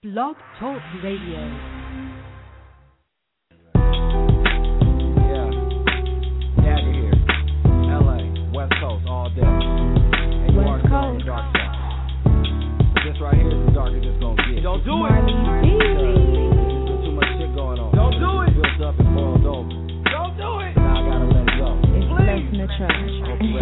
Blog Talk Radio. Right here is the darkest it's gonna get. Don't do it. There's too much shit going on. Don't do it. Built up and boiled over. Don't do it. Now I gotta let it go. It's less in the trash.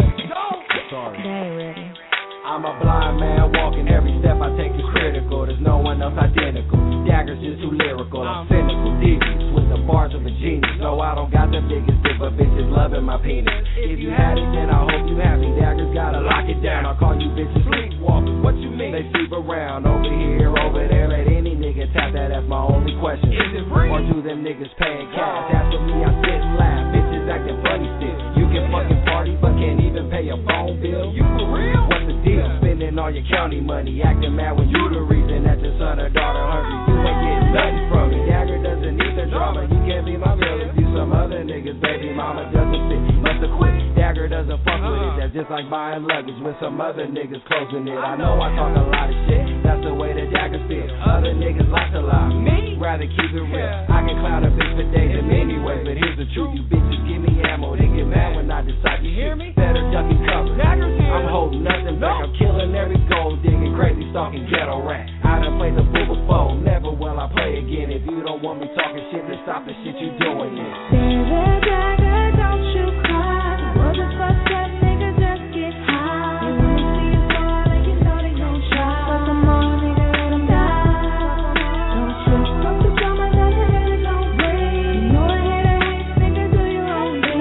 Sorry. They ain't ready. I'm a blind man walking, every step I take is critical. There's no one else identical. Dagger's just too lyrical. I'm cynical, devious with the bars of a genius. No, I don't got the biggest dick, but bitches loving my penis. If you had it, then I hope you happy. Daggers gotta lock it down. I'll call you bitches sleepwalkers. What you mean? They sleep around over here, over there. Let any nigga tap that. That's my only question. Is it free? Or do them niggas paying cash? As for me, I sit and laugh. Bitches acting funny still. You can fucking party, but can't even pay your phone bill. You for real? What's the deal? Spending all your county money, acting mad when you the reason that your son or daughter hungry. You ain't getting nothing from me. Dagger doesn't need the drama. You can't be my girl if you some other niggas. Baby mama doesn't fit. Must have quit. Dagger doesn't fuck with it. That's just like buying luggage with some other niggas closing it. I know I talk a lot of shit. That's the way the Dagger feel. Other niggas like to lie. Me? Rather keep it real. I can clown a bitch for days in many ways, but here's the truth. You bitches give me ammo. They get mad when I decide to hear me. Better duck and cover. I'm holding nothing back. I'm killing every gold digging, crazy stalking ghetto rat. I done played the fool before, never will I play again. If you don't want me talking shit, then stop the shit you doing. There's a dagger, don't you cry. Was the first step, nigga, just get high. You wanna see it fall, and you know they gon' try. But come on, nigga, let them die. Don't trip from the drama, now your head is on break. You know I hate a hate, nigga, do your own thing.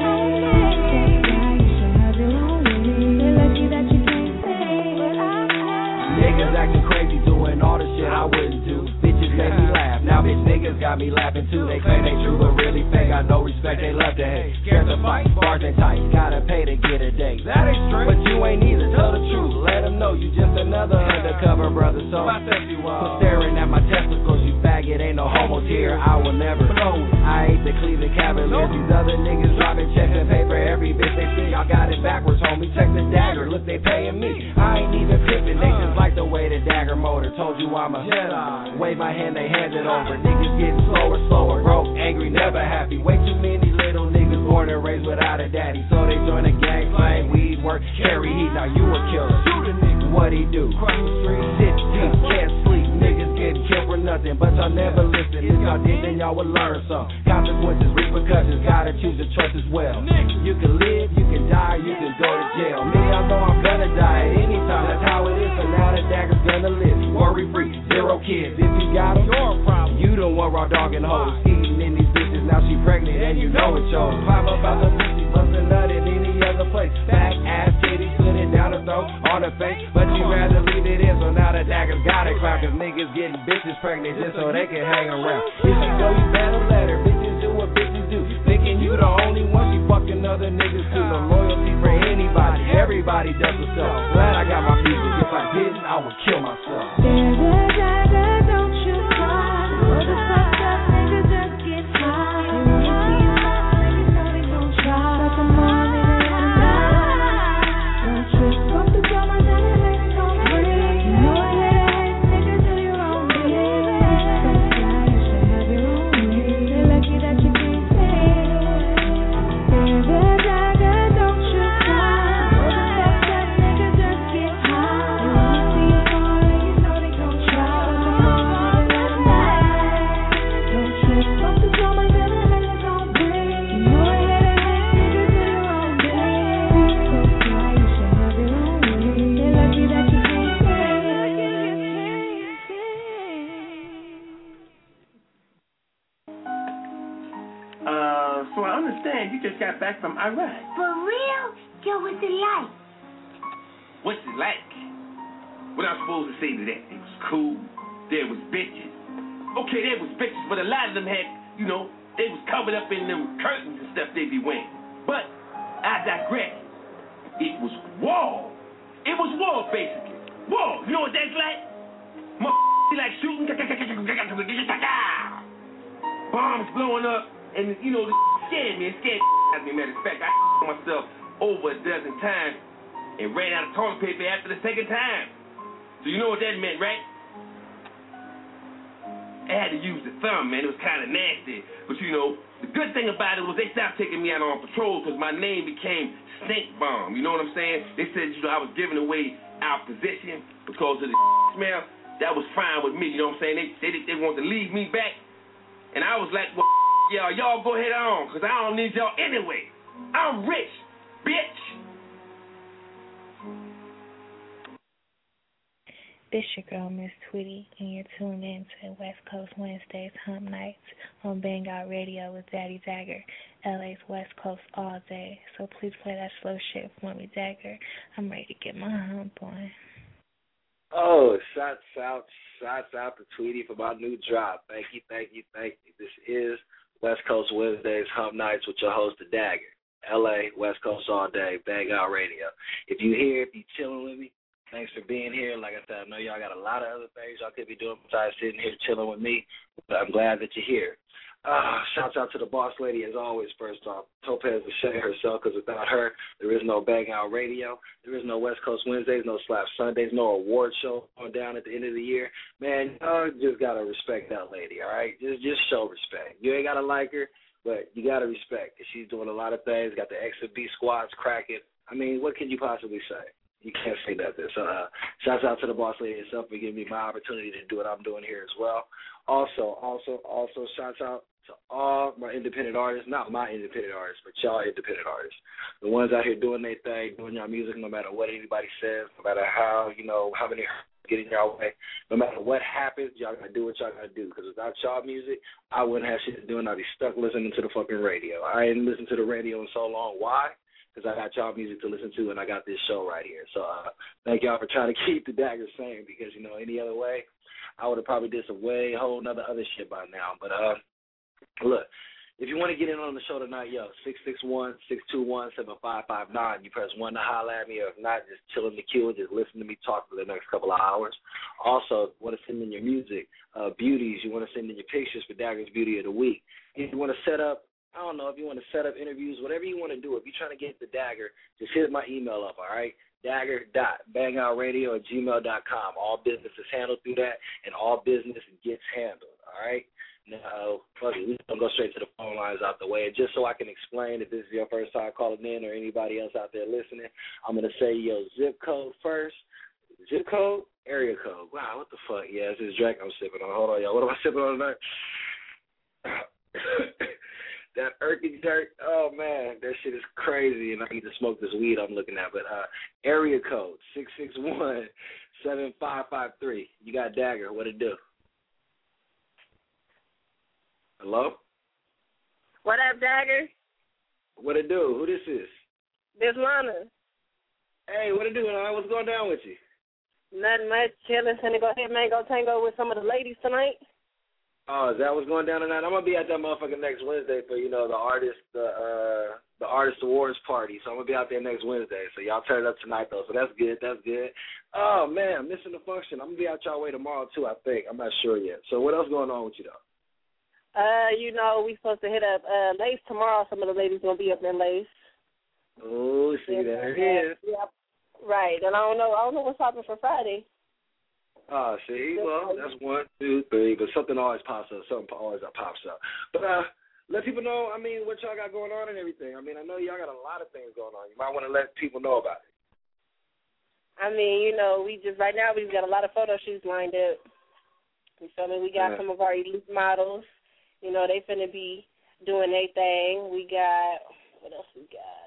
That's why you should have your own way. They're lucky that you can't say, but niggas acting crazy, doing all the shit I wouldn't do. Bitches make me laugh, now bitch niggas got me laughing too. They claim they true, but really fake. Got no respect, they love to hate. Scared to fight, bars ain't tight, gotta pay to get a date. That ain't straight, but you ain't either. Tell the truth, let them know you just another undercover brother. So quit staring at my testicles, you faggot. Ain't no homos here, I will never know. I hate the Cleveland Cavaliers. These other niggas dropping checks and pay for every bitch they see. Y'all got it backwards, homie. Check the Dagger, look they paying me. I ain't even pimping, they just like the way the Dagger motor. Told you I'm a Jedi. Wave my hand, they hand it over. Niggas getting slower, broke, angry, never happy. Way too many little niggas born and raised without a daddy. So they join a gang, slang, weed, work, carry heat. Now you a killer. Shoot a nigga, what he do? Cross the street, sit deep, can't sleep. Niggas getting killed for nothing, but y'all never listen. If y'all did, then y'all would learn some. Consequences, repercussions, gotta choose a choice as well. You can live, you can die, you can go to jail. Me, I know I'm gonna die at any time. That's how it is, so now the Dagger's gonna live. Worry free, 0 kids. If you got them, you're a problem. You the one raw dog and hoes. Eating in these bitches, now she pregnant and you know it shows. Climb up out the pussy, bust a nut in any other place. Back, ass, titties, put it down the throat, on her face. But you rather leave it in, so now the Dagger's got it clown. Cause niggas getting bitches pregnant just so they can hang around. If you know you better let her. Bitches do what bitches do. Thinking you the only one, she fucking other niggas too. No loyalty for anybody, everybody does herself. Glad I got my music. If I didn't, I would kill myself. there's a dagger, don't you cry. Was the first step, nigga, just get high. You wanna see it fall, and you know they gon' try. But come on, nigga, let them die. Don't trip from the drama, now your head is on break. You know I hate a hate, nigga, do your own thing. That's why you should have your own way. They're lucky that you can't say. There's a dagger, don't you cry. Was the first step, nigga, just get high. You wanna see it fall, and you know they gon' try. But come on, nigga, let them die. Don't trip from the drama, now your head is on break. You know I hate a hate, nigga, do your own thing. That's why you should have your own way. They're lucky that you can't say. So I understand you just got back from Iraq. For real? Yo, what's it like? What's it like? What I'm supposed to say to that? It was cool. There was bitches. Okay, there was bitches, but a lot of them had, they was covered up in them curtains and stuff they be wearing. But I digress. It was war. It was war, basically. War. You know what that's like? Like shooting. Bombs blowing up. And, this scared me. It scared me, as a matter of fact. I myself over a dozen times and ran out of toilet paper after the second time. So you know what that meant, right? had to use the thumb, man. It was kind of nasty. But, you know, the good thing about it was they stopped taking me out on patrol because my name became Stink Bomb. You know what I'm saying? They said, you know, I was giving away our position because of the smell. That was fine with me. You know what I'm saying? They wanted to leave me back. And I was like, well, y'all go ahead on because I don't need y'all anyway. I'm rich, bitch. This your girl, Miss Tweety, and you're tuned in to West Coast Wednesdays Hump Nights on Bang Out Radio with Daddy Dagger, LA's West Coast all day. So please play that slow shit for me, Dagger. I'm ready to get my hump on. Oh, shouts out to Tweety for my new drop. Thank you. This is West Coast Wednesdays Hump Nights with your host, The Dagger, LA, West Coast all day, Bang Out Radio. If you here, if you chilling with me, thanks for being here. Like I said, I know y'all got a lot of other things y'all could be doing besides sitting here chilling with me, but I'm glad that you're here. Shouts out to the boss lady, as always, first off. Topaz Lachey herself, because without her, there is no Bang Out Radio. There is no West Coast Wednesdays, no Slap Sundays, no award show going down at the end of the year. Man, y'all just got to respect that lady, all right? Just show respect. You ain't got to like her, but you got to respect, because she's doing a lot of things, got the X and B squads cracking. I mean, what can you possibly say? You can't say nothing. So shouts out to the boss lady herself for giving me my opportunity to do what I'm doing here as well. Also, shouts out to all my independent artists, not my independent artists, but y'all independent artists. The ones out here doing their thing, doing y'all music no matter what anybody says, no matter how, you know, how many get in y'all way, no matter what happens, y'all got to do what y'all got to do. Because without y'all music, I wouldn't have shit to do and I'd be stuck listening to the fucking radio. I ain't listened to the radio in so long. Why? Because I got y'all music to listen to and I got this show right here. So thank y'all for trying to keep the Dagger sane because, you know, any other way, I would have probably did some way whole nother other shit by now. But look, if you want to get in on the show tonight, 661-621-7559. You press 1 to holler at me, or if not, just chill in the queue and just listen to me talk for the next couple of hours. Also, if you want to send in your music, beauties, you want to send in your pictures for Dagger's Beauty of the Week. If you want to set up, I don't know, if you want to set up interviews, whatever you want to do, if you're trying to get the Dagger, just hit my email up, all right? Dagger.bangoutradio@gmail.com. All business is handled through that, and all business gets handled, all right? Now, fuck it, we're going to go straight to the phone lines out the way. And just so I can explain, if this is your first time calling in or anybody else out there listening, I'm going to say your zip code first. Zip code? Area code. Wow, what the fuck? Yeah, it's this drink I'm sipping on. Hold on, y'all. What am I sipping on tonight? That Erky jerk, oh, man, that shit is crazy, and I need to smoke this weed I'm looking at. But area code, 661-7553. You got Dagger. What it do? Hello? What up, Dagger? What it do? Who this is? This Lana. Hey, what it do, man? What's going down with you? Nothing much. Chilling. Finna go ahead, Mango Tango with some of the ladies tonight. Oh, is that what's going down tonight? I'm gonna be at that motherfucker next Wednesday for, you know, the artist awards party. So I'm gonna be out there next Wednesday. So y'all turn it up tonight though. So that's good. That's good. Oh man, I'm missing the function. I'm gonna be out y'all way tomorrow too, I think. I'm not sure yet. So what else going on with you though? You know, we supposed to hit up Lace tomorrow. Some of the ladies gonna be up in Lace. Oh, see, there it is. Yep. Right. And I don't know what's happening for Friday. Oh, see, well, that's 1, 2, 3, but something always pops up. Something always pops up. But let people know, I mean, what y'all got going on and everything. I mean, I know y'all got a lot of things going on. You might want to let people know about it. I mean, you know, right now we've got a lot of photo shoots lined up. You feel me? We got some of our elite models. You know, they finna be doing their thing. We got, what else we got?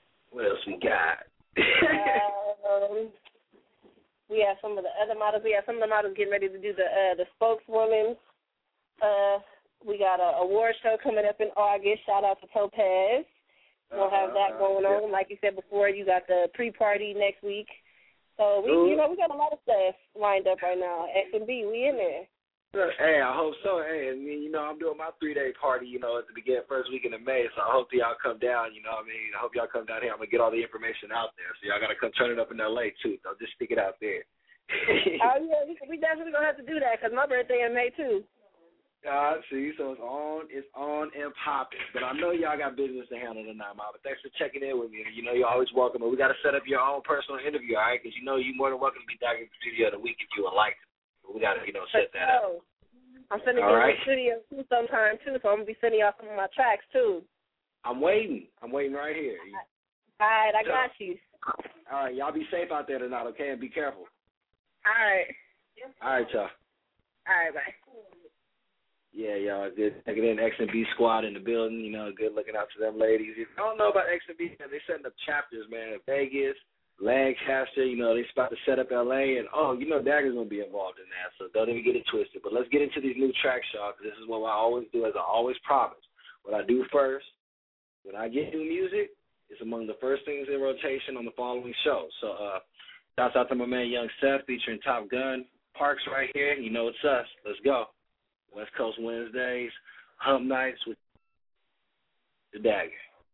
We have some of the other models. We have some of the models getting ready to do the spokeswoman. We got an award show coming up in August. Shout out to Topaz. We'll have that going on. Like you said before, you got the pre-party next week. So, we got a lot of stuff lined up right now. X&B, we in there. Hey, I hope so. Hey, I mean, you know, I'm doing my 3-day party, you know, at the first weekend of May, so I hope y'all come down, you know what I mean? I hope y'all come down here. I'm going to get all the information out there, so y'all got to come turn it up in L.A., too. I'll just stick it out there. Oh, yeah, we definitely going to have to do that because my birthday in May, too. See, so it's on and popping. But I know y'all got business to handle tonight, Ma, but thanks for checking in with me. You know, you're always welcome, but we got to set up your own personal interview, all right? Because, you know, you're more than welcome to be Dagger Beauty of the Week if you would like to. We got to, you know, set that up. I'm sending you All right. to the studio too sometime too, so I'm gonna be sending y'all some of my tracks too. I'm waiting right here. All right, I got you. All right, y'all be safe out there tonight, okay? And be careful. All right. All right, y'all. All right, bye. Yeah, y'all, good checking in. X and B squad in the building. You know, good looking out to them ladies. If you don't know about X and B, they setting up chapters, man. Vegas, Lancaster. You know, they about to set up LA, and you know, Dagger's gonna be involved in that. So don't even get it twisted. But let's get into these new tracks, y'all. Because this is what I always do, as I always promise. What I do first, when I get new music, it's among the first things in rotation on the following show. So, shouts out to my man Young Seth featuring Top Gun. Parks right here. You know it's us. Let's go. West Coast Wednesdays, Hump Nights with the Dagger.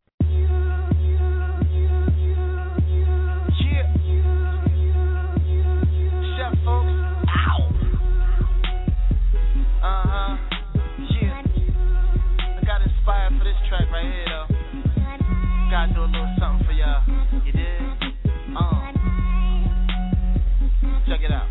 Yeah. Chef folks. Ow. Yeah. I got inspired for this track right here though. Gotta do a little something for y'all. You dig? Check it out.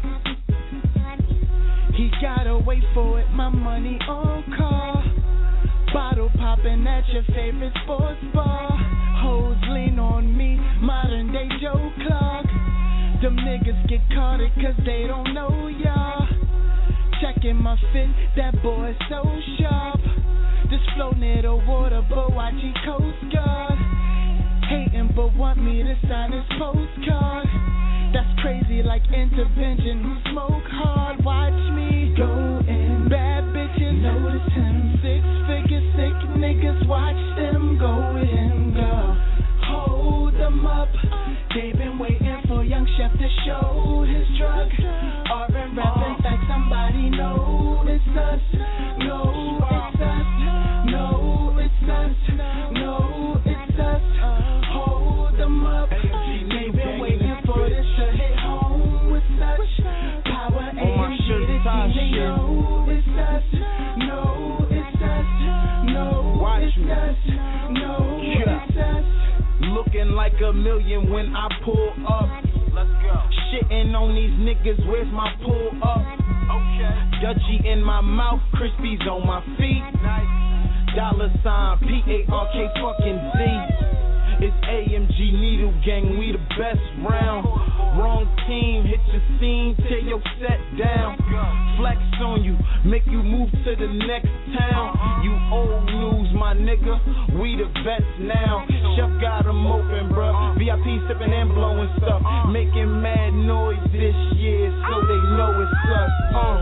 He gotta wait for it, my money on call. Bottle popping at your favorite sports bar. Hoes lean on me, modern day Joe Clark. Them niggas get caught it cause they don't know y'all. Checking my fit, that boy so sharp. This flow near the water, but watch he Coast Guard. Hating but want me to sign his postcard. That's crazy like intervention, who smoke hard, watch me go in. Bad bitches, notice him. 6-figure sick niggas, watch them go with him, girl. Hold them up, they been waiting for Young Chef to show his drug. R&B rap, in fact somebody know it's us. No, it's us. No, it's us. No, it's us. Hold them up, they been waiting for this to hit home with such power. AMG, the team, they know it's us. No, it's us. No, it's us. No, it's us. Looking like a million when I pull up. Let's go. Shitting on these niggas, where's my pull up? Okay. Dutchie in my mouth, Crispies on my feet. Nice. Dollar sign, PARK fucking Z. It's AMG Needle Gang, we the best round. Wrong team, hit your scene, tear your set down. Flex on you, make you move to the next town. You old news, my nigga, we the vets now. Chef got 'em open, bruh. VIP sipping and blowing stuff. Making mad noise this year, so they know it's us.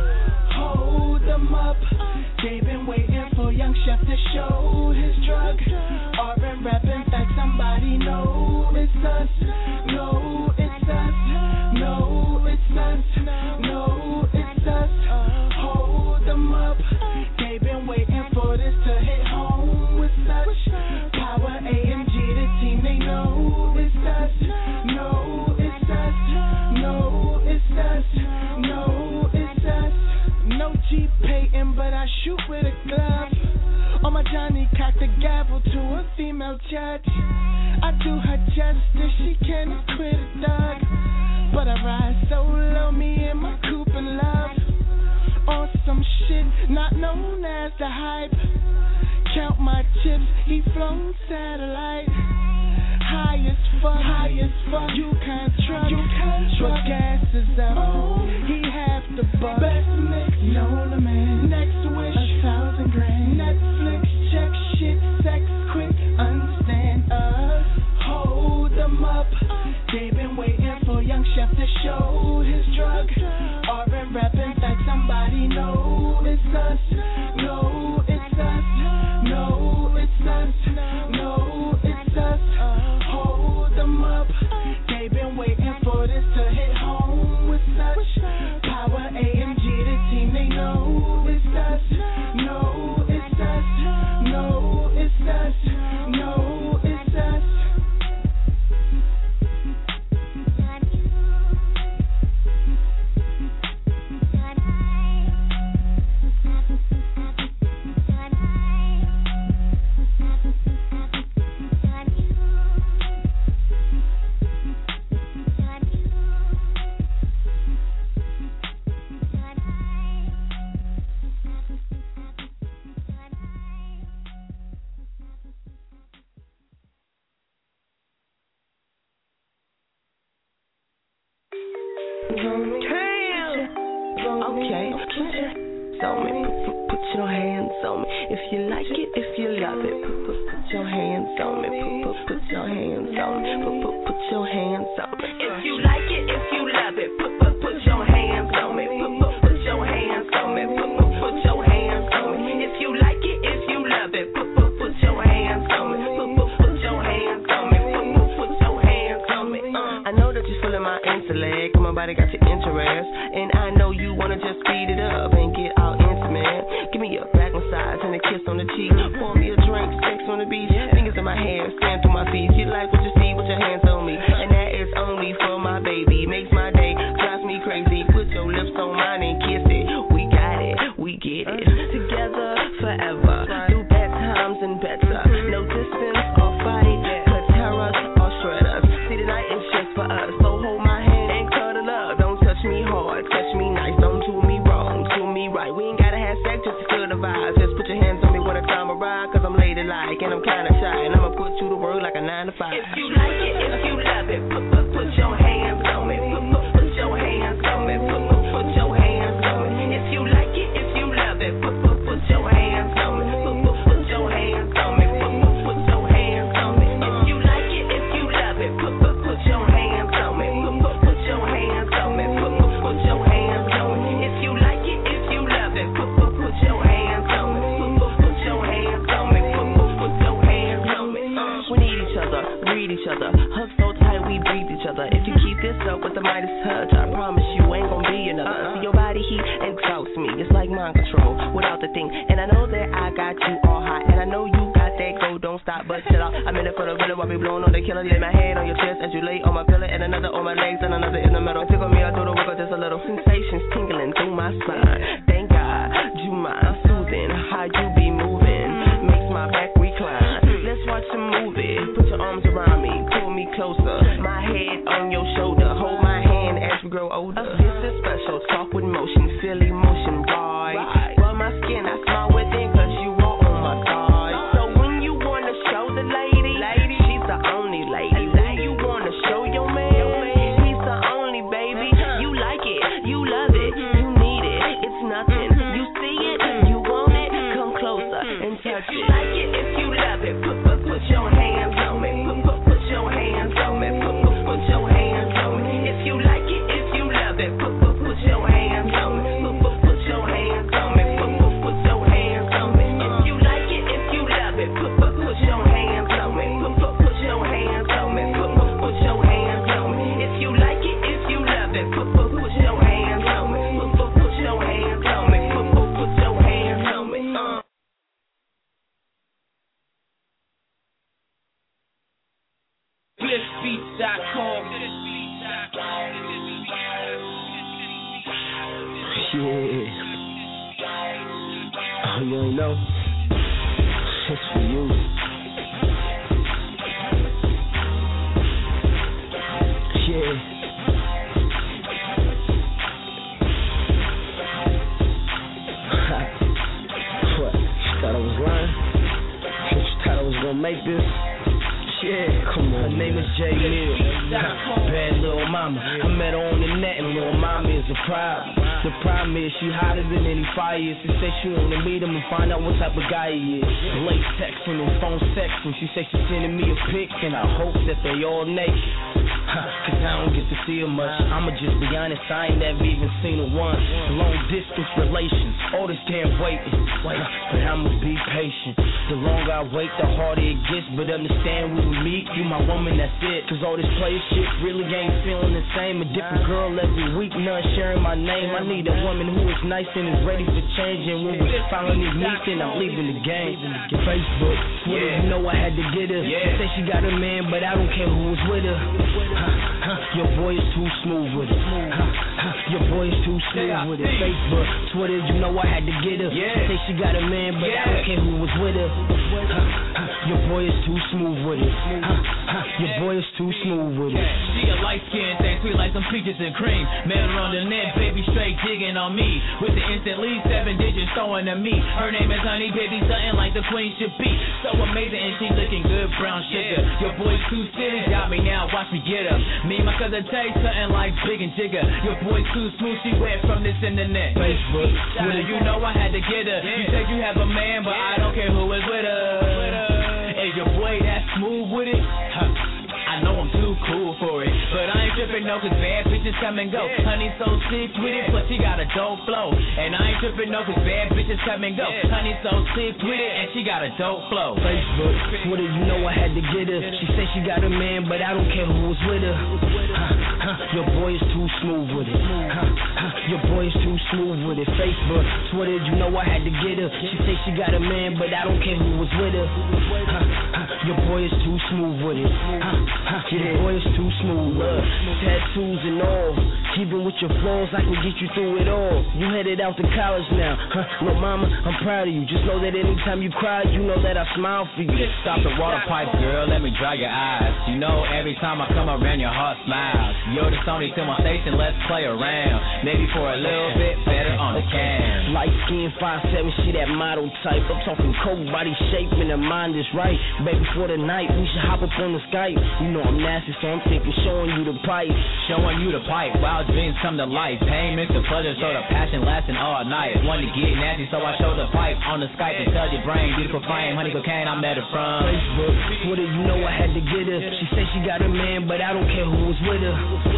Hold them up, they been waiting for Young Chef to show his drug. R&B rap, in fact somebody know it's us. No, it's us. No, it's us. No, it's us. Hold them up, they been waiting for this to hit home with such power. AMG, the team, they know it's us. No, it's us. No, it's us. No, it's us. No G Payton, but I shoot with a glove. On my Johnny cocked a gavel to a female judge. I do her justice, she can't quit a dog. But I ride solo, me and my coupe in love. On some shit not known as the hype. Count my chips, he flown satellite. High as fuck, you can't trust. But gas is up, he half the buck. Best mix, known to man. Next wish, 1,000 grand. Netflix, check shit, sex quick, understand us. Hold them up, they been waiting for Young Chef to show his drug. R&B rap, in fact somebody know it's us. No, it's us. No, it's us. No, it's us. Hold them up, they been waiting for this to hit home with such power. AMG, the team, they know it's us. No, it's us. No, it's us. No, it's us. hands on me. Okay. So me, put your hands on me. If you like it, if you love it, put your hands on me. Put your hands on me. Put your hands on me. If you like it, if you love it, put your hands on me. Put your hands on me. Put your hands on me. If you like it, if you love it, put your hands on me. Put your hands on me. Put your hands on me. I know that you're feeling my intellect, my body got your interest, and I know you wanna just speed it up and get all intimate. Give me a back massage and a kiss on the cheek. Pour me a drink, sex on the beach. Fingers in my hair, stand through my feet. You like what you see with your hands on me, and that is only for my baby. Makes my day, drives me crazy. Put your lips on mine and kiss it. We got it, we get it. Together forever, through bad times and better. No distance or fight, could tear us or shred us. See, tonight is just for us, so hold my hand and cuddle up. Don't touch me hard, touch me nice. Don't do me wrong, do me right. We ain't gotta have sex just to feel the vibe. Just put your hands on me when I climb a ride, cause I'm ladylike and I'm kinda shy, and I'ma put you to work like a 9 to 5. If you like it, if you love it, put your hands on me. Put your hands on me. Put your hands on me. If you like it, if you love it, put your hands on me. Put your hands on me. Put your hands on me. If you like it, if you love it, put your hands on me. Put your hands on me. Put your hands on me. If you like it, if you love it, put your hands on me. Put your hands on me. Put your hands on me. We need each other, read each other, hug so tight we breathe each other. If you keep this up with the Midas touch, I promise you ain't gonna be another. See, your body heat exhausts me. It's like mind control without the thing. And I know that I got you all hot, and I know you got that go, don't stop, but shut up. I'm in it for the rhythm, I'll be blowing on the killer. Lay my head on your chest as you lay on my pillow, and another on my legs, and another in the middle. Tickle me, I throw the wiggle just a little. Sensations tingling through my spine. Thank God, you mind soothing how you be moving. Makes my back recline. Let's watch a movie. Put your arms around me, pull me closer. My head on your shoulder, hold my hand as we grow older. This is special, talk with motion, feel emotion, right? Rub my skin, I smile within, cause you are on my side. So when you wanna show the lady, she's the only lady. When you wanna show your man, he's the only baby. You like it, you love it, you need it, it's nothing. You see it, you want it, come closer and touch it. You like it if you love it, put your hands on me. Put your hands on me. Put your hands on me. If you like it, if you love it, put your hands on me. Put your hands on me. Put your hands on me. If you like it, if you love it, put your hands on me. Put your hands on me. Put your hands on me. If you like it, if you love it, put your hands on me. Put your hands on me. Put your hands on me. Cliffbeats.com. Yeah. Oh, you ain't know? It's for you. Yeah. What? You thought I was lying? You thought I was gonna make this? Yeah, come on. Her name is J. Mill. Bad little mama. I met her on the net and little mama is a problem. The problem is she hotter than any fire. She said she wanna meet him and find out what type of guy he is. Late texting and phone sexing. She said she's sending me a pic and I hope that they all naked. Cause I don't get to see her much. I'ma just be honest, I ain't never even seen her once. Long distance relations, all this damn waiting. But I'ma be patient. The longer I wait, the harder it gets. But understand when we meet, you my woman, that's it. Cause all this play shit really ain't feeling the same. A different girl every week, none sharing my name. I need a woman who is nice and is ready for change. And when we finally meet, then I'm leaving the game. Facebook, Twitter, you know I had to get her. She say she got a man, but I don't care who was with her. Your boy is too smooth with it. Your boy is too smooth with it. Facebook, Twitter, you know I had to get her. She say she got a man, but I don't care who was with her. Your boy is too smooth with it. Your boy is too smooth with it. She a light-skinned thing, sweet like some peaches and cream. Met her on the net, baby, straight digging on me. With the instant lead, 7 digits throwing to me. Her name is Honey, baby, something like the queen should be. So amazing and she looking good, brown sugar. Your boy's too silly, got me now, watch me get her. Me and my cousin Tay, something like Big and Jigger. Your boy's too smooth, she wet from this internet. Facebook, Twitter, you know I had to get her. You said you have a man, but I don't care who is with her. Is your boy that smooth with it? I know I'm too cool for it, but I ain't tripping no, cause bad bitches come and go. Honey so sick with it, but she got a dope flow. And I ain't tripping no, cause bad bitches come and go. Honey so sick with it, and she got a dope flow. Facebook, Twitter, you know I had to get her. She said she got a man, but I don't care who was with her. Your boy is too smooth with it. Your boy is too smooth with it. Facebook, Twitter, you know I had to get her. She said she got a man, but I don't care who was with her. Your boy is too smooth with it. Your boy is too smooth. Tattoos and all. Even with your flaws, I can get you through it all. You headed out to college now. Look, mama, I'm proud of you. Just know that anytime you cry, you know that I smile for you. Stop the water pipe, girl. Let me dry your eyes. You know every time I come around, your heart smiles. You're the Sony to my station. Let's play around. Maybe for a little bit better on the cam. Light skin, 5'7", she that model type. I'm talking cold body shape and her mind is right. Baby, for the night, we should hop up on the Skype. You know I'm nasty, so I'm thinking showing you the pipe. Showing you the pipe, wild dreams come to life. Payments to pleasure, so the passion lasting all night. Want to get nasty, so I show the pipe on the Skype and tell your brain, beautiful flame, honey cocaine, I met her from Facebook, Twitter, you know I had to get her. She said she got a man, but I don't care who was with her.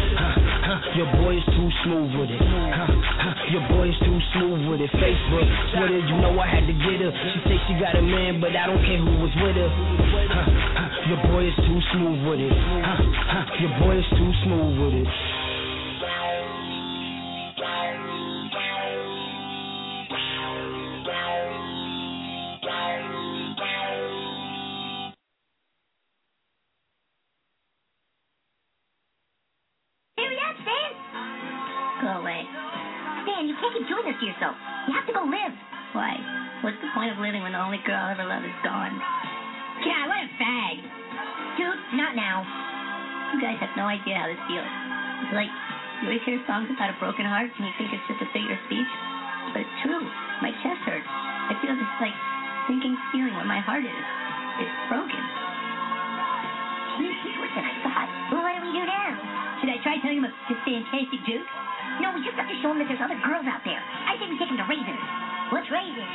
Your boy is too smooth with it. Your boy is too smooth with it. Facebook, Twitter, you know I had to get her. She said she got a man, but I don't care who was with her. Your boy is too smooth with it. Your boy is too smooth with it. Hurry up, Stan. Go away. Stan, you can't keep doing this to yourself. You have to go live. Why? What's the point of living when the only girl I ever loved is gone? God, what a fag. Dude, not now. You guys have no idea how this feels. It's like you always hear songs about a broken heart and you think it's just a figure of speech. But it's true. My chest hurts. I feel this like sinking feeling where my heart is. It's broken. He's worse than I thought. Well, what do we do now? Should I try telling him this fantastic joke? No, we just have to show him that there's other girls out there. I think we take him to Raisins. What's Raisins?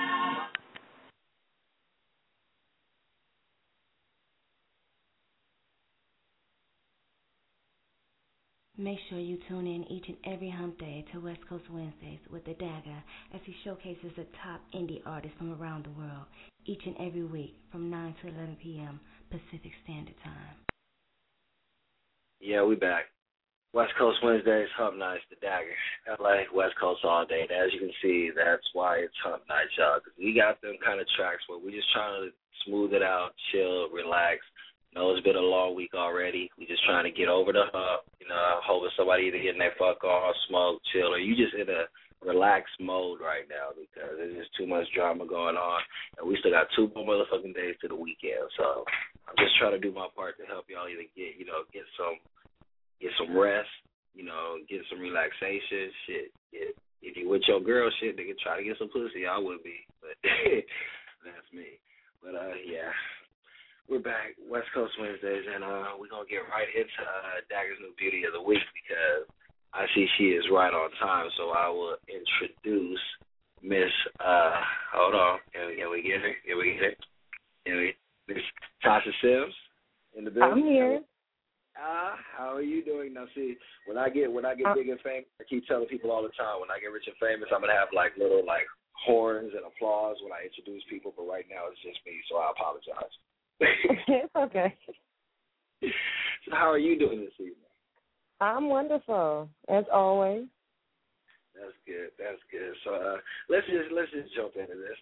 Make sure you tune in each and every hump day to West Coast Wednesdays with the Dagger as he showcases the top indie artists from around the world each and every week from 9 to 11 p.m. Pacific Standard Time. Yeah, we back. West Coast Wednesdays, Hump Nights, the Dagger. LA, West Coast all day. And as you can see, that's why it's Hump Nights, y'all. Because we got them kind of tracks where we just trying to smooth it out, chill, relax. Know it's been a long week already. We just trying to get over the hump. You know, hoping somebody either getting their fuck on, smoke, chill, or you just in a relaxed mode right now because there's just too much drama going on. And we still got 2 more motherfucking days to the weekend. So I'm just trying to do my part to help y'all either get some rest, get some relaxation. Shit, if you with your girl, shit, nigga, try to get some pussy. I would be, but that's me. But yeah. We're back, West Coast Wednesdays, and we're going to get right into Dagger's New Beauty of the Week because I see she is right on time, so I will introduce Miss, hold on, can we get her? Miss Tasha Sims in the building. I'm here. How are you doing? Now, see, when I get big and famous, I keep telling people all the time, when I get rich and famous, I'm going to have, little, horns and applause when I introduce people, but right now it's just me, so I apologize. It's okay. So how are you doing this evening? I'm wonderful, as always. That's good. So let's just jump into this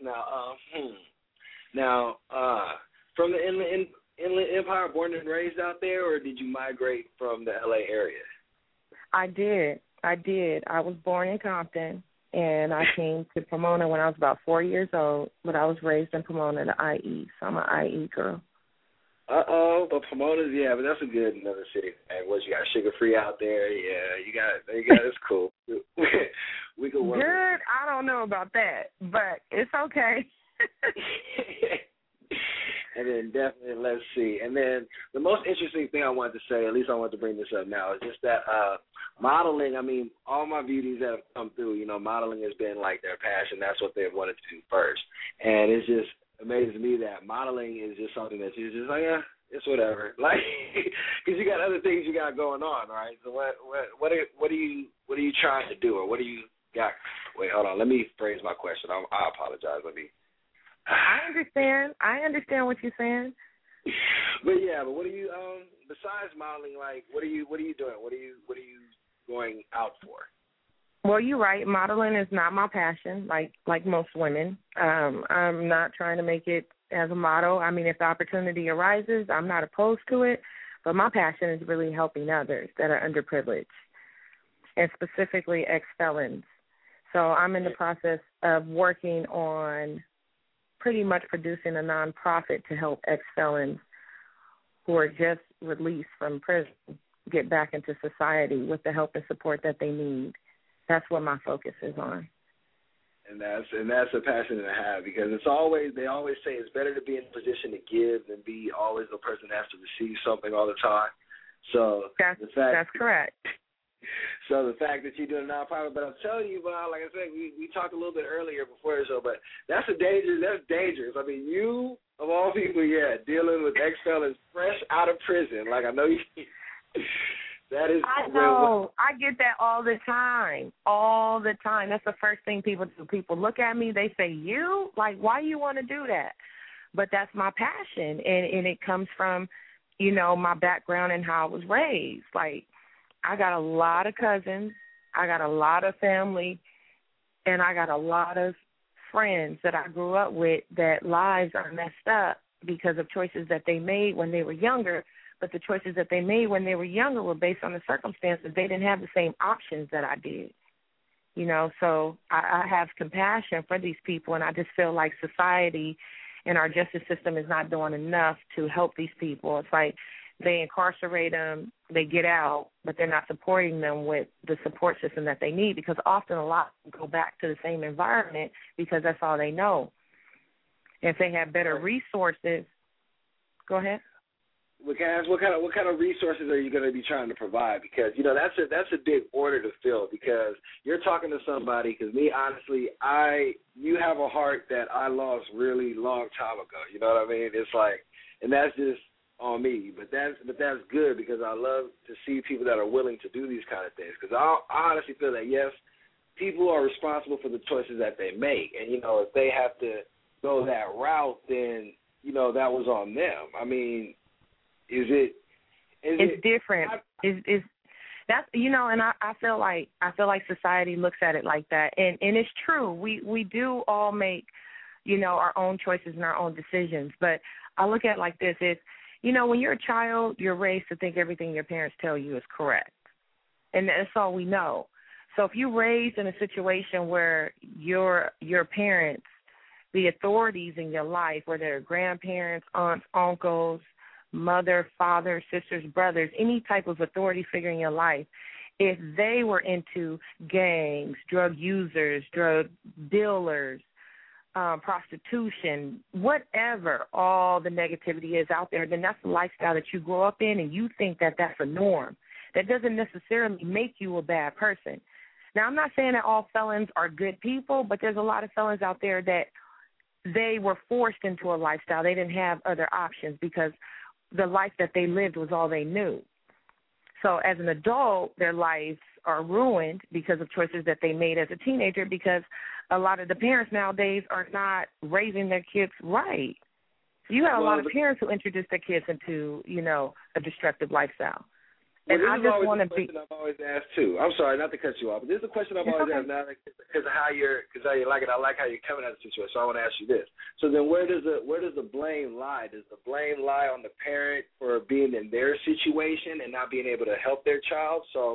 now. From the Inland Empire, born and raised out there, or did you migrate from the LA area? I did. I was born in Compton, and I came to Pomona when I was about 4 years old, but I was raised in Pomona, the IE, so I'm an IE girl. But Pomona's, yeah, but that's a good another city. And what, you got Sugar Free out there? Yeah, you got it's cool. We could work. Good? I don't know about that, but it's okay. And then definitely, let's see. And then the most interesting thing I wanted to say, at least I wanted to bring this up now, is just that modeling, I mean, all my beauties that have come through, you know, modeling has been like their passion. That's what they've wanted to do first. And it's just amazes me that modeling is just something that you're just like, yeah, it's whatever. Like, because you got other things you got going on, right? So what are you trying to do, or what do you got? Wait, hold on. Let me phrase my question. I apologize. I understand what you're saying. But yeah, but what are you besides modeling? Like, what are you doing? What are you going out for? Well, you're right. Modeling is not my passion, like most women. I'm not trying to make it as a model. I mean, if the opportunity arises, I'm not opposed to it. But my passion is really helping others that are underprivileged, and specifically ex-felons. So I'm in the process of working on pretty much producing a nonprofit to help ex-felons who are just released from prison get back into society with the help and support that they need. That's what my focus is on. And that's a passion to have, because they always say it's better to be in a position to give than be always the person that has to receive something all the time. So that's correct. So the fact that you're doing a nonprofit, but I'm telling you, Bob, like I said, we talked a little bit earlier before the show, but that's dangerous. I mean, you, of all people, dealing with ex-felons fresh out of prison. Like, I know you, that is. I know. I get that all the time. All the time. That's the first thing people do. People look at me, they say, you? Like, why you want to do that? But that's my passion, and it comes from, you know, my background and how I was raised. Like, I got a lot of cousins, I got a lot of family, and I got a lot of friends that I grew up with that lives are messed up because of choices that they made when they were younger, but the choices that they made when they were younger were based on the circumstances. They didn't have the same options that I did, you know, so I have compassion for these people, and I just feel like society and our justice system is not doing enough to help these people. It's like they incarcerate them, they get out, but they're not supporting them with the support system that they need, because often a lot go back to the same environment because that's all they know. If they have better resources, go ahead. What kind of resources are you going to be trying to provide? Because, you know, that's a big order to fill, because you're talking to somebody, because me, honestly, you have a heart that I lost really long time ago. You know what I mean? It's like, and that's just on me, but that's good, because I love to see people that are willing to do these kind of things, because I honestly feel that, yes, people are responsible for the choices that they make, and, you know, if they have to go that route, then, you know, that was on them. I mean, it's different. That's, you know, and I feel like society looks at it like that, and it's true. We do all make, you know, our own choices and our own decisions, but I look at it like this: is, you know, when you're a child, you're raised to think everything your parents tell you is correct, and that's all we know. So if you're raised in a situation where your parents, the authorities in your life, whether they're grandparents, aunts, uncles, mother, father, sisters, brothers, any type of authority figure in your life, if they were into gangs, drug users, drug dealers, prostitution, whatever all the negativity is out there, then that's the lifestyle that you grow up in, and you think that that's a norm. That doesn't necessarily make you a bad person. Now, I'm not saying that all felons are good people, but there's a lot of felons out there that they were forced into a lifestyle. They didn't have other options because the life that they lived was all they knew. So as an adult, their lives are ruined because of choices that they made as a teenager, because a lot of the parents nowadays are not raising their kids right. So you have a lot of parents who introduce their kids into, you know, a destructive lifestyle. And I just want to be. I've always asked too. I'm sorry, not to cut you off, but this is a question I've always asked now because of how you like it. I like how you're coming at the situation. So I want to ask you this. So then, where does the blame lie? Does the blame lie on the parent for being in their situation and not being able to help their child? So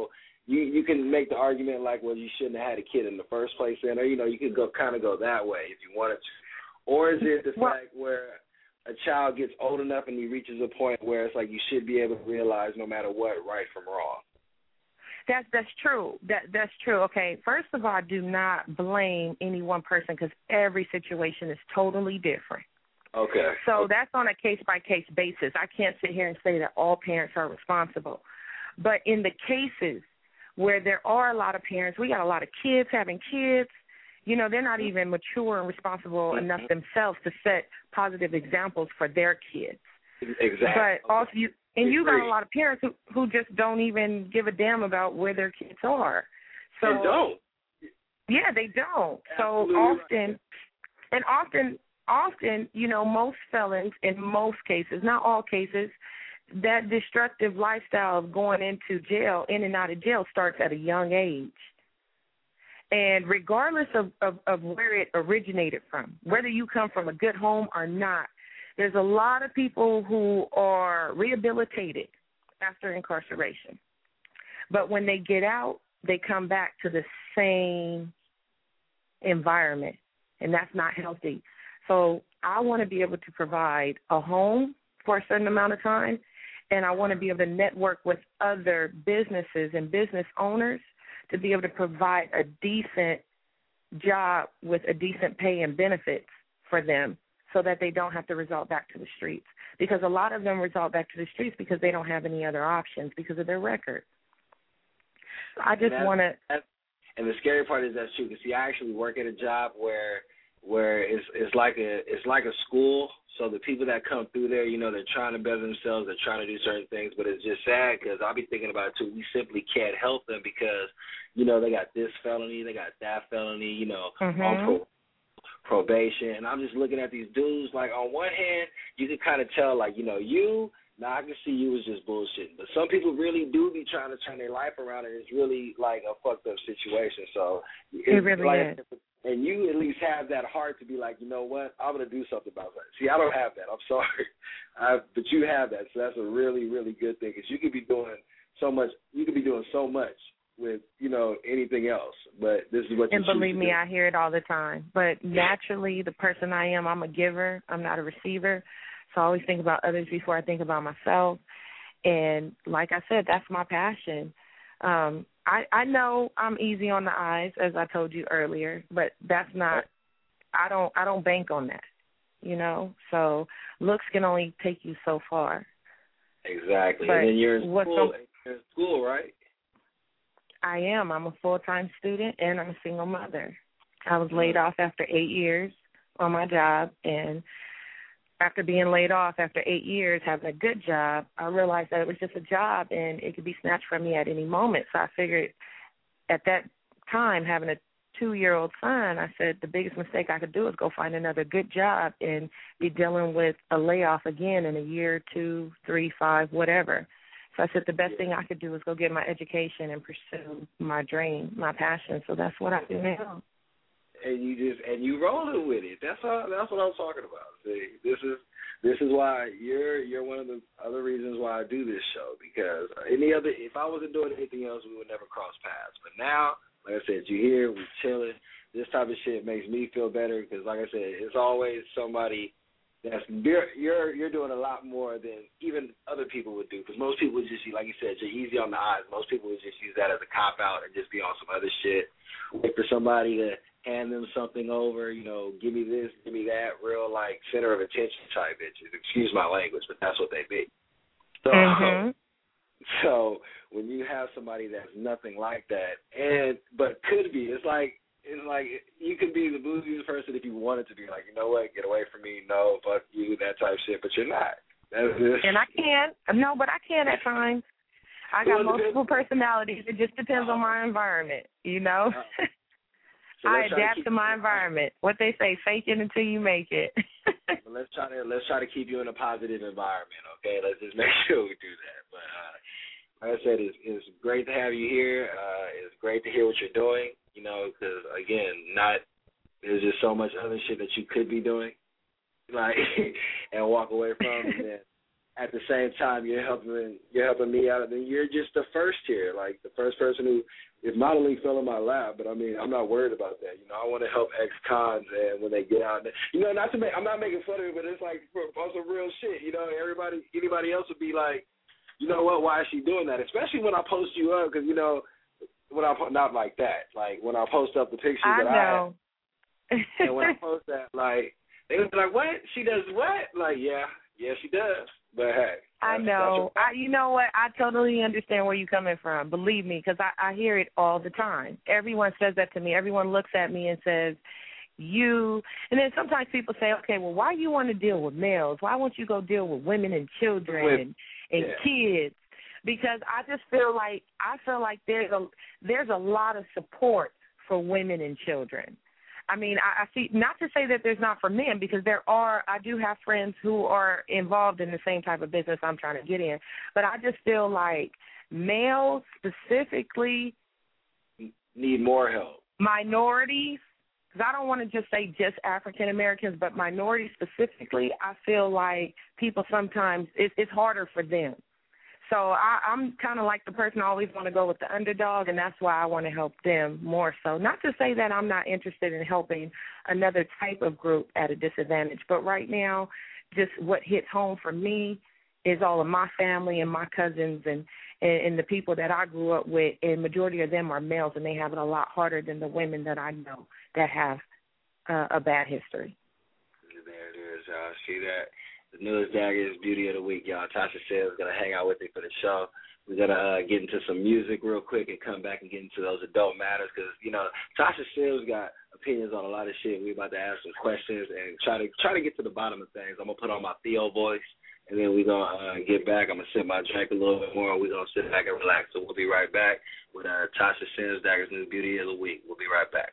you can make the argument like, well, you shouldn't have had a kid in the first place, then, or you could go that way if you wanted to, or is it the fact where a child gets old enough and he reaches a point where it's like you should be able to realize no matter what right from wrong? That's true. That's true. Okay, first of all, I do not blame any one person because every situation is totally different. Okay. So that's on a case-by-case basis. I can't sit here and say that all parents are responsible. But in the cases where there are a lot of parents, we got a lot of kids having kids, they're not even mature and responsible enough themselves to set positive examples for their kids. Exactly. But also you got a lot of parents who just don't even give a damn about where their kids are. So they don't. Yeah, they don't. Absolutely so often, right. and often, most felons, in most cases, not all cases, that destructive lifestyle of going into jail, in and out of jail, starts at a young age. And regardless of where it originated from, whether you come from a good home or not, there's a lot of people who are rehabilitated after incarceration. But when they get out, they come back to the same environment, and that's not healthy. So I want to be able to provide a home for a certain amount of time, and I want to be able to network with other businesses and business owners to be able to provide a decent job with a decent pay and benefits for them so that they don't have to resort back to the streets. Because a lot of them resort back to the streets because they don't have any other options because of their record. So I just want to... And the scary part is that's true. Because, see, I actually work at a job where it's like a school. So the people that come through there, they're trying to better themselves. They're trying to do certain things. But it's just sad because I'll be thinking about it, too. We simply can't help them because, they got this felony, they got that felony, on probation. And I'm just looking at these dudes, like, on one hand, you can kind of tell, like, I can see you was just bullshitting. But some people really do be trying to turn their life around, and it's really, like, a fucked up situation. So it really is. And you at least have that heart to be like, you know what, I'm going to do something about that. See, I don't have that. I'm sorry. But you have that. So that's a really, really good thing because you could be doing so much. You could be doing so much with, anything else. But this is what you And believe me, do. I hear it all the time. But naturally, the person I am, I'm a giver. I'm not a receiver. So I always think about others before I think about myself. And like I said, that's my passion. I know I'm easy on the eyes, as I told you earlier, but that's not. I don't bank on that, So looks can only take you so far. Exactly. But and then you're in school, right? I am. I'm a full-time student, and I'm a single mother. I was laid off after 8 years on my job, and after being laid off after 8 years, having a good job, I realized that it was just a job and it could be snatched from me at any moment. So I figured at that time, having a 2-year-old son, I said the biggest mistake I could do is go find another good job and be dealing with a layoff again in a year, 2, 3, 5, whatever. So I said the best thing I could do is go get my education and pursue my dream, my passion. So that's what I do now. And you rolling with it. That's what I'm talking about. See, this is why you're one of the other reasons why I do this show, because if I wasn't doing anything else, we would never cross paths. But now, like I said, you're here, we're chilling. This type of shit makes me feel better because, like I said, it's always somebody that's you're doing a lot more than even other people would do. Because most people would just, like you said, you're easy on the eyes. Most people would just use that as a cop out and just be on some other shit. Wait for somebody to hand them something over, give me this, give me that, real, like, center of attention type bitches. Excuse my language, but that's what they be. So when you have somebody that's nothing like that, but could be, it's like you could be the bougiest person if you wanted to be, like, you know what, get away from me, no, fuck you, that type of shit, but you're not. And I can. No, but I can at times. I got multiple personalities. It just depends on my environment, So I adapt to my environment. What they say, fake it until you make it. Let's try to keep you in a positive environment, okay? Let's just make sure we do that. But like I said, it's great to have you here. It's great to hear what you're doing, because again, there's just so much other shit that you could be doing, like, and walk away from. And then at the same time you're helping me out, and then you're just the first here, like the first person who, if modeling fell in my lap, but I mean, I'm not worried about that. You know, I want to help ex-cons, and when they get out there, you know, I'm not making fun of it, but it's like on some real shit. You know, anybody else would be like, you know what? Why is she doing that? Especially when I post you up, because you know, not like that. Like when I post up the pictures that I have, and when I post that, like they would be like, "What? She does what?" Like, yeah, she does. But hey, I know. You know what? I totally understand where you're coming from. Believe me, because I hear it all the time. Everyone says that to me. Everyone looks at me and says, you. And then sometimes people say, okay, well, why do you want to deal with males? Why won't you go deal with women and children and kids? Because I feel like there's a lot of support for women and children. I mean, I see, not to say that there's not for men, because I do have friends who are involved in the same type of business I'm trying to get in, but I just feel like males specifically need more help. Minorities, because I don't want to just say just African Americans, but minorities specifically, I feel like people sometimes, it's harder for them. So I'm kind of like the person I always want to go with the underdog, and that's why I want to help them more so. Not to say that I'm not interested in helping another type of group at a disadvantage, but right now just what hits home for me is all of my family and my cousins and the people that I grew up with, and majority of them are males, and they have it a lot harder than the women that I know that have a bad history. There it is, y'all. See that? The newest Dagger is Beauty of the Week, y'all. Tasha Sales is going to hang out with me for the show. We're going to get into some music real quick and come back and get into those adult matters because, you know, Tasha Sales got opinions on a lot of shit. We're about to ask some questions and try to get to the bottom of things. I'm going to put on my Theo voice, and then we're going to get back. I'm going to sip my drink a little bit more, and we're going to sit back and relax. So we'll be right back with Tasha Sales, Dagger's new Beauty of the Week. We'll be right back.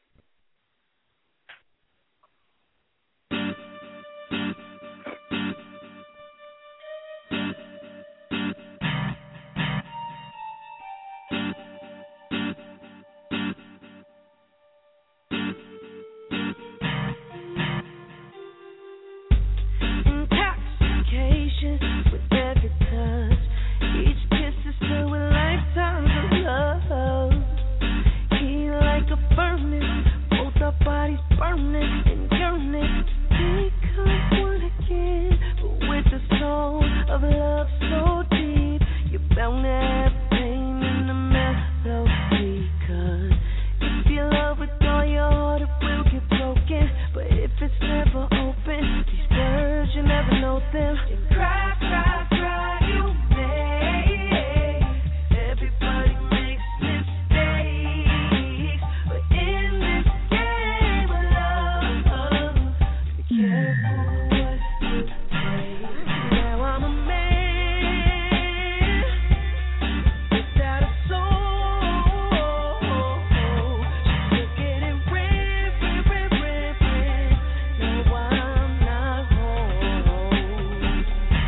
With every touch, each kiss is filled with lifetimes of love. Heat like a furnace, both our bodies burning and yearning to become one again. But with the soul of love so deep, you're bound to have pain in the melody. 'Cause if you love with all your heart, it will get broken. But if it's never open, these words you never know them. Cry, cry, cry, you may. Everybody makes mistakes, but in this game of love, be careful what you say. Now I'm a man without a soul. Just getting red. Now I'm not home.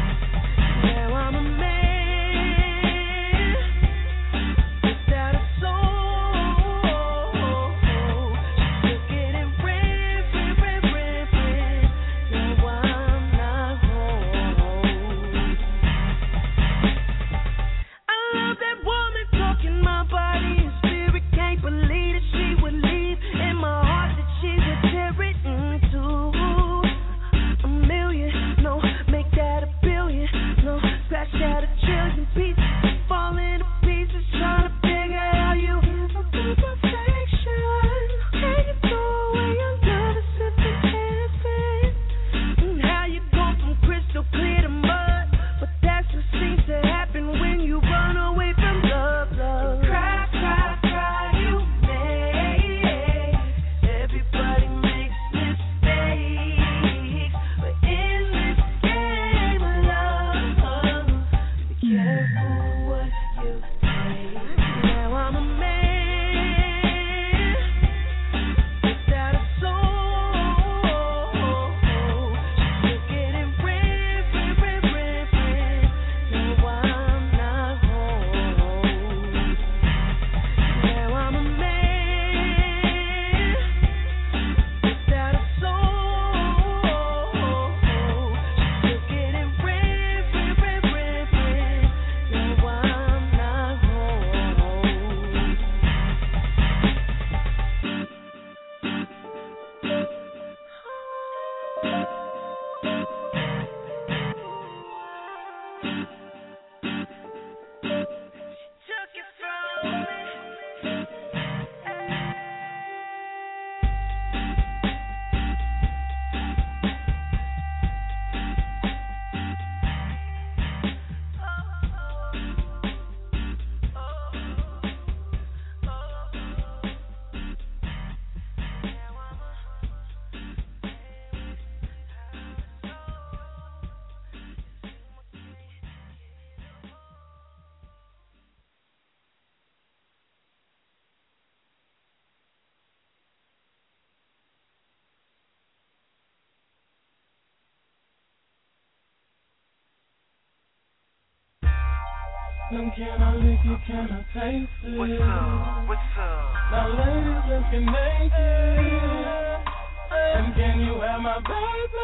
Now can I lick it, can I taste it? What's up? What's up? Now ladies, let's get naked. And can you have my baby?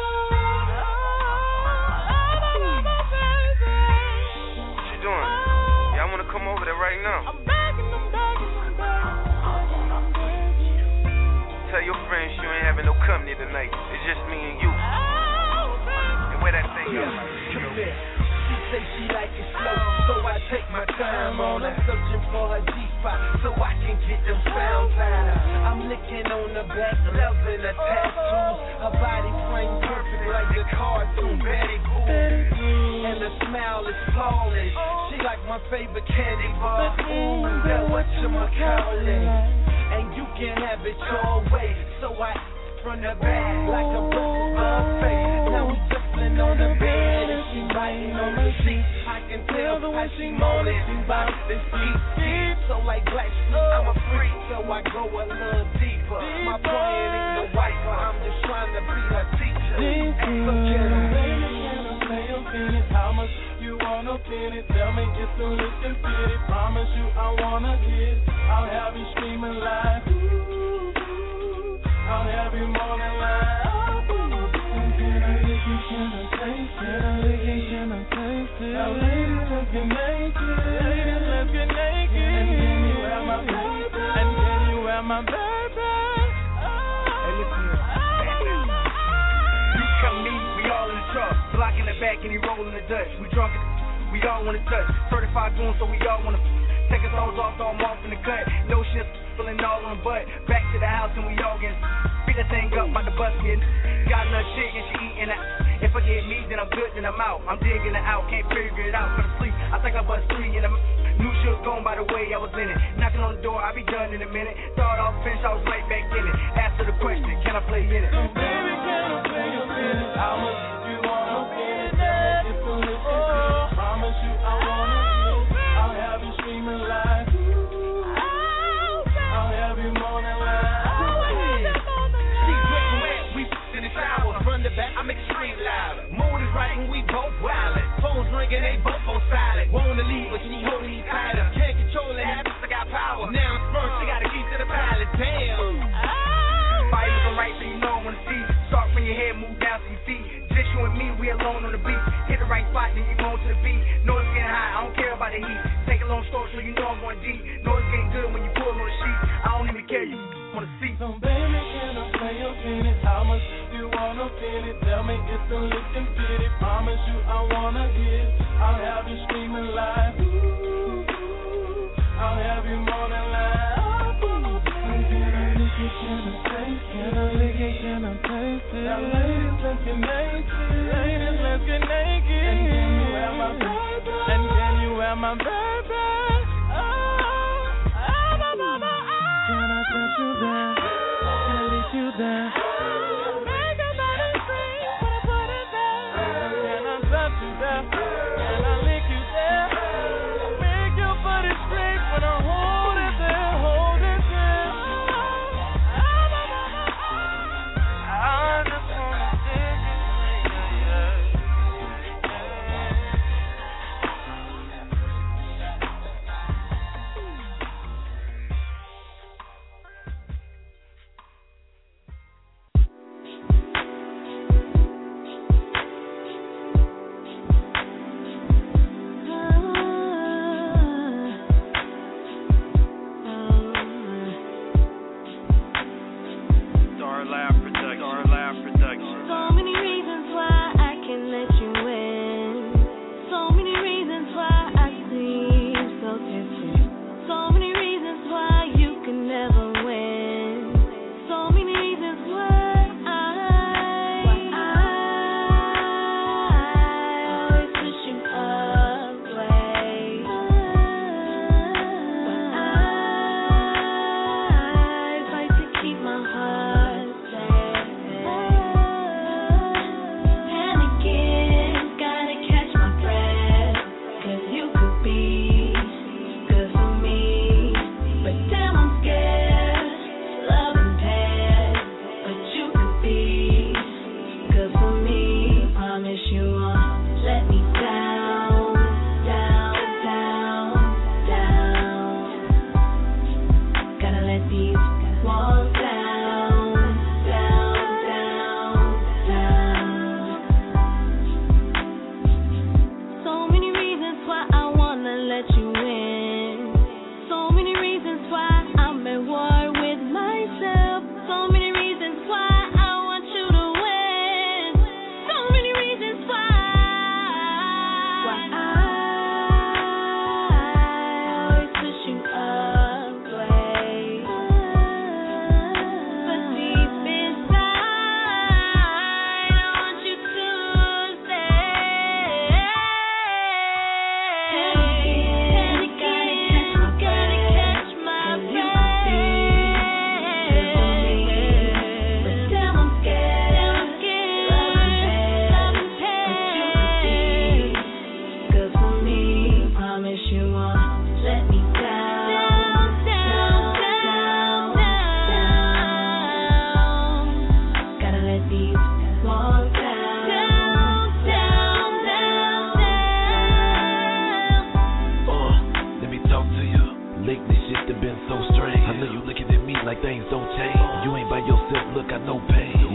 What you doing? Yeah, I wanna come over there right now. I'm begging. Tell your friends you ain't having no company tonight. It's just me and you. And where that thing goes. Come here. She say she like it slow, so I take my time on her. Searching for her G-spot, so I can get them sounds out of her. I'm licking on the back, loving her tattoos. Her body frame perfect like the cartoon Betty Boo. And the smile is flawless. She like my favorite candy bar. Ooh, that whatchamacallit. And you can have it your way. So I from the back like a buffet. Now we wrestling on the bed and she biting on the seat. I can tell the way she moaning, she bout this deep. So like Black Sheep, I'm a freak, so I go a little deeper. My brain ain't the wiper, I'm just trying to be her teacher. So can I play a minute? How much you wanna pin it? Tell me it's a lick and fit it. Promise you I wanna hit. I'll have you screaming live. I'll have you morning live. Can I lick it? Can I taste it? Can I lick it? Can I taste it? Now ladies, let's get naked. Ladies, let's get naked. And can you have my baby? And can you have my baby? Hey, listen here. You come me, we all in the truck. Block in the back and he rolling the Dutch. We drunk, we all wanna touch. Certified goons, so we all wanna take our clothes off, throw them off in the cut. No shit, feeling all on the butt. Back to the house and we all get beat that thing up by the bus getting. Got enough shit and she eating it. If I get me, then I'm good, then I'm out. I'm digging it out, can't figure it out. For the sleep, I think I bust 3 in a new shit going by the way I was in it. Knocking on the door, I'll be done in a minute. Thought off finish, I was right back in it. Answer the question, can I play in it? So baby, can I play a minute? How much you wanna pin it? It's a lick and fit it. Promise you I wanna hit. I'll have you screaming live. I'll have you morning live. She's getting wet, we in the shower. From the back, I'm extreme loud. Mood is right and we both wildin'. Phones ringing, they both silent. Wanna leave, but she holding me tighter. Can't control the habits, I got power. Now I'm first, she gotta keep to the pilot. Damn. Fight looking right, so you know I wanna see. Start from your head, move down to your feet. Just you and me, we alone on the beat. Hit the right spot, then you on to the beat. Know it's getting high, I don't care about the heat. Take a long story, so you know I'm going deep. Know it's getting good when you pull on the sheet. I don't even care, you wanna see. So baby, can I play a minute? How much you wanna pin it? Tell me it's a lick and fit it. Promise you I wanna hit. I'll have you screaming live. I'll have you morning live. Can I lick it? Can I taste it? Can I lick it? Can I taste it? Now ladies, let's get naked. Ladies, let's get naked. And can you have my baby? And can you have my baby? Can I touch you there? Can I lick you there? Make a body scream when I put it there. Can I touch you there? Can I lick you there? Make your body scream when I hold it there, hold it there. I just wanna dig it,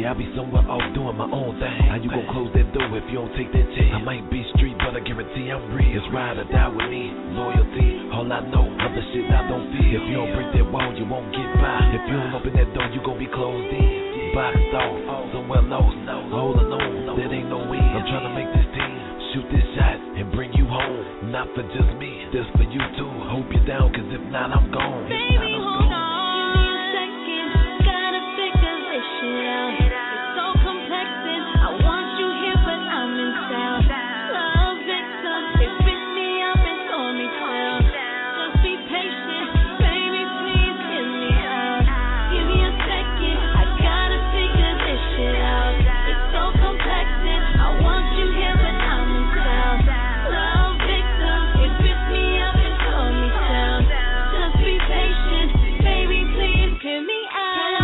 Yeah, I be somewhere off doing my own thing. How you gon' close that door if you don't take that chance? I might be street, but I guarantee I'm real. It's ride or die with me. Loyalty, all I know. Other shit I don't feel. If you don't break that wall, you won't get by. If you don't open that door, you gon' be closed in. Boxed off, somewhere lost, all alone. That ain't no end. I'm trying to make this team shoot this shot and bring you home. Not for just me, this for you too. Hope you're down, cause if not, I'm gone. Baby, hold on. Gotta figure this shit out. It's so complex and I want you here, but I'm in style. Love victim, it picked me up and told me down. Just be patient, baby, please hear me out. Give me a second, I gotta figure this shit out. It's so complex and I want you here, but I'm in style. Love victim, it picked me up and told me down. Just be patient, baby, please hear me out.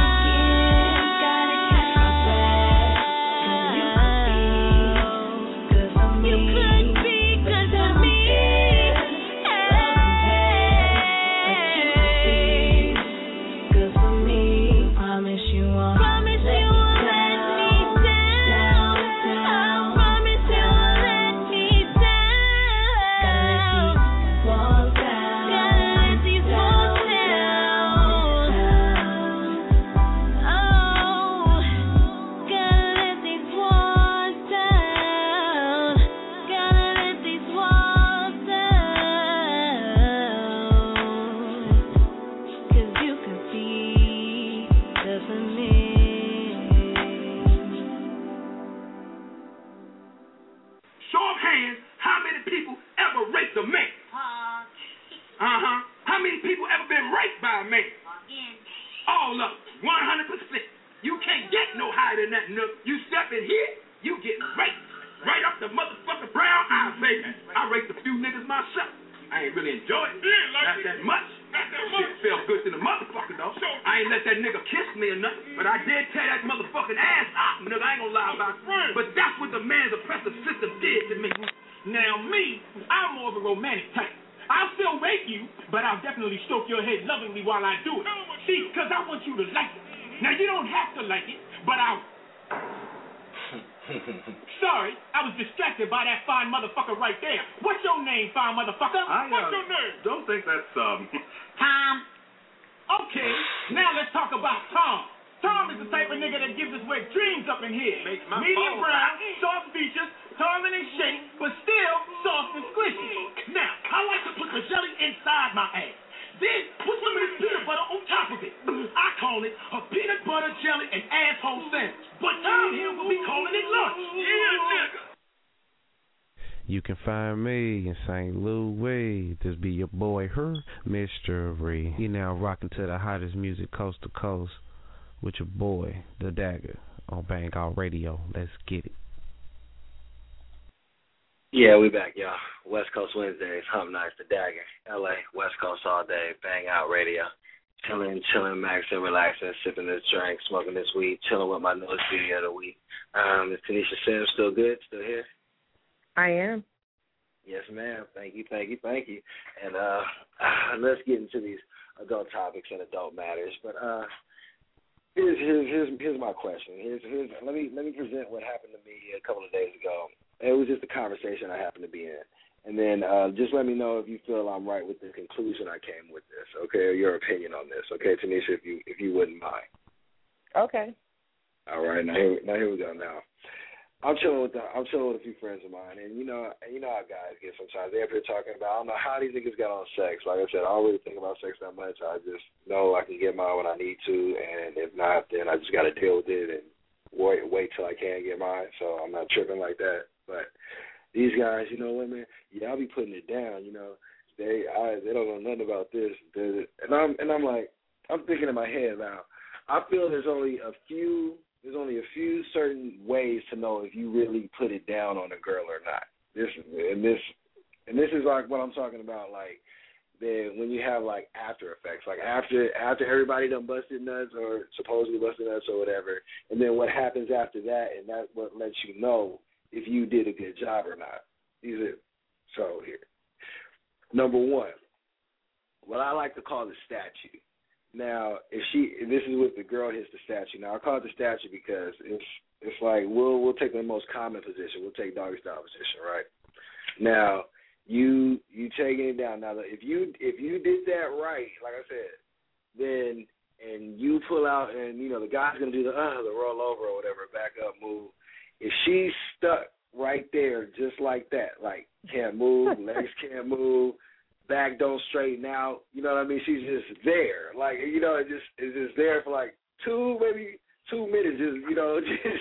How many people ever been raped by a man? All of them, 100%. You can't get no higher than that, Nook. You step in here, you get raped. Right up the motherfucking brown eye, baby. I raped a few niggas myself. I ain't really enjoy it. Not that much. Shit felt good to the motherfucker, though. I ain't let that nigga kiss me or nothing, but I did tear that motherfucking ass out, nigga. I ain't gonna lie about it. But that's what the man's oppressive system did to me. Now, me, I'm more of a romantic type. I'll still rape you, but I'll definitely stroke your head lovingly while I do it. See, because I want you to like it. Now, you don't have to like it, but I'll... Sorry, I was distracted by that fine motherfucker right there. What's your name, fine motherfucker? What's your name? Don't think that's, Tom. Okay, now let's talk about Tom. Tom is the type of nigga that gives us wet dreams up in here. Medium brown, soft features, tall in his shape, but still soft and squishy. Now, I like to put the jelly inside my ass. Then put some of this peanut butter on top of it. I call it a peanut butter jelly and asshole sandwich. But Tom here will be calling it lunch. Yeah, nigga. You can find me in St. Louis. This be your boy, Her Mystery. You now rocking to the hottest music coast to coast with your boy, The Dagger, on Bang Out Radio. Let's get it. Yeah, we back, y'all. West Coast Wednesdays, Hump Nights, The Dagger. LA, West Coast all day, Bang Out Radio. Chilling, maxing, relaxing, sipping this drink, smoking this weed, chilling with my newest video of the week. Is Tanisha Sims still good? Still here? I am. Yes, ma'am. Thank you. And let's get into these adult topics and adult matters. But here's my question. Let me present what happened to me a couple of days ago. It was just a conversation I happened to be in. And then just let me know if you feel I'm right with the conclusion I came with this, okay, or your opinion on this, okay, Tanisha, if you wouldn't mind. Okay. All right, now here we go. Now, I'm chilling with a few friends of mine, and you know how guys get sometimes. They're up here talking about, I don't know how these niggas got on sex. Like I said, I don't really think about sex that much. I just know I can get mine when I need to, and if not, then I just got to deal with it and wait till I can get mine. So I'm not tripping like that. But these guys, you know what, man? Yeah, I'll be putting it down. You know, they don't know nothing about this. And I'm like, I'm thinking in my head now. I feel there's only a few certain ways to know if you really put it down on a girl or not. This is like what I'm talking about, like when you have like after effects, like after everybody done busted nuts or supposedly busted nuts or whatever, and then what happens after that, and that's what lets you know if you did a good job or not. So here, number one, what I like to call the statue. Now, this is with the girl hits the statue. Now, I call it the statue because it's like we'll take the most common position. We'll take doggy style position, right? Now, you taking it down. Now, if you did that right, like I said, then and you pull out and the guy's gonna do the roll over or whatever, back up move. If she's stuck right there, just like that, like can't move, legs can't move, back don't straighten out, you know what I mean? She's just there, like it's just there for like 2 minutes, just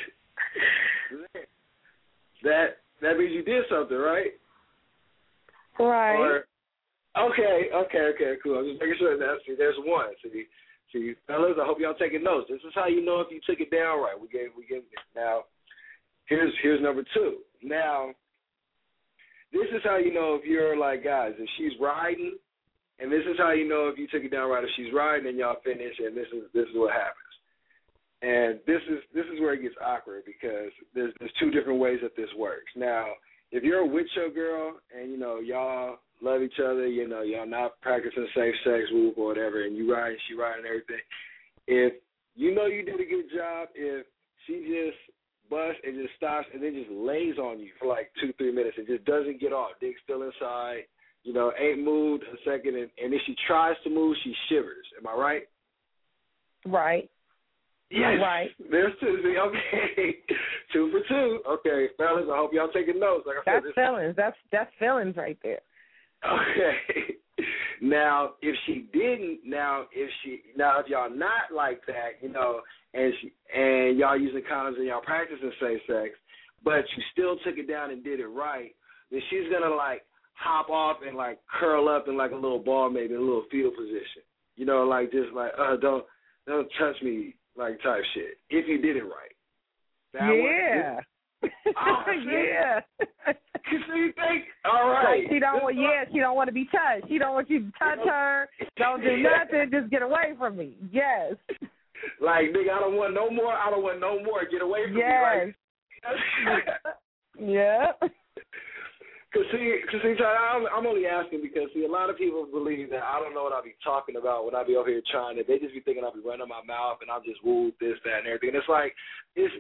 that means you did something, right? Right. Or, okay, cool. I'm just making sure there's one. See, fellas, I hope y'all taking notes. This is how you know if you took it down right. We gave now. Here's number 2. Now, this is how you know if you're like guys, if she's riding, and this is how you know if you took it down right. If she's riding and y'all finish, and this is what happens. And this is where it gets awkward because there's 2 different ways that this works. Now, if you're with your girl and y'all love each other, y'all not practicing safe sex move or whatever, and you ride, she riding and everything. If you did a good job, if she just busts and just stops and then just lays on you for like 2-3 minutes and just doesn't get off, dick still inside, ain't moved a second, and if she tries to move, she shivers. Am I right? Right. Yes. Right. There's 2. Okay. 2 for 2. Okay, fellas, I hope y'all taking notes. Like I said, that's feelings. That's feelings right there. Okay. Now, if she didn't, if y'all not like that, and y'all using condoms and y'all practicing safe sex, but you still took it down and did it right, then she's gonna like hop off and like curl up in like a little ball, maybe in a little fetal position, like just like don't touch me, like type shit. If you did it right. Yeah. Yeah. So you think, all right. She don't want to be touched. She don't want you to touch her. Don't do nothing. Just get away from me. Yes. Like, nigga, I don't want no more. Get away from me. Like, yeah. Cause I'm only asking because a lot of people believe that I don't know what I be talking about when I be over here trying it. They just be thinking I'll be running my mouth and I'm just wooed this, that, and everything. And it's like it's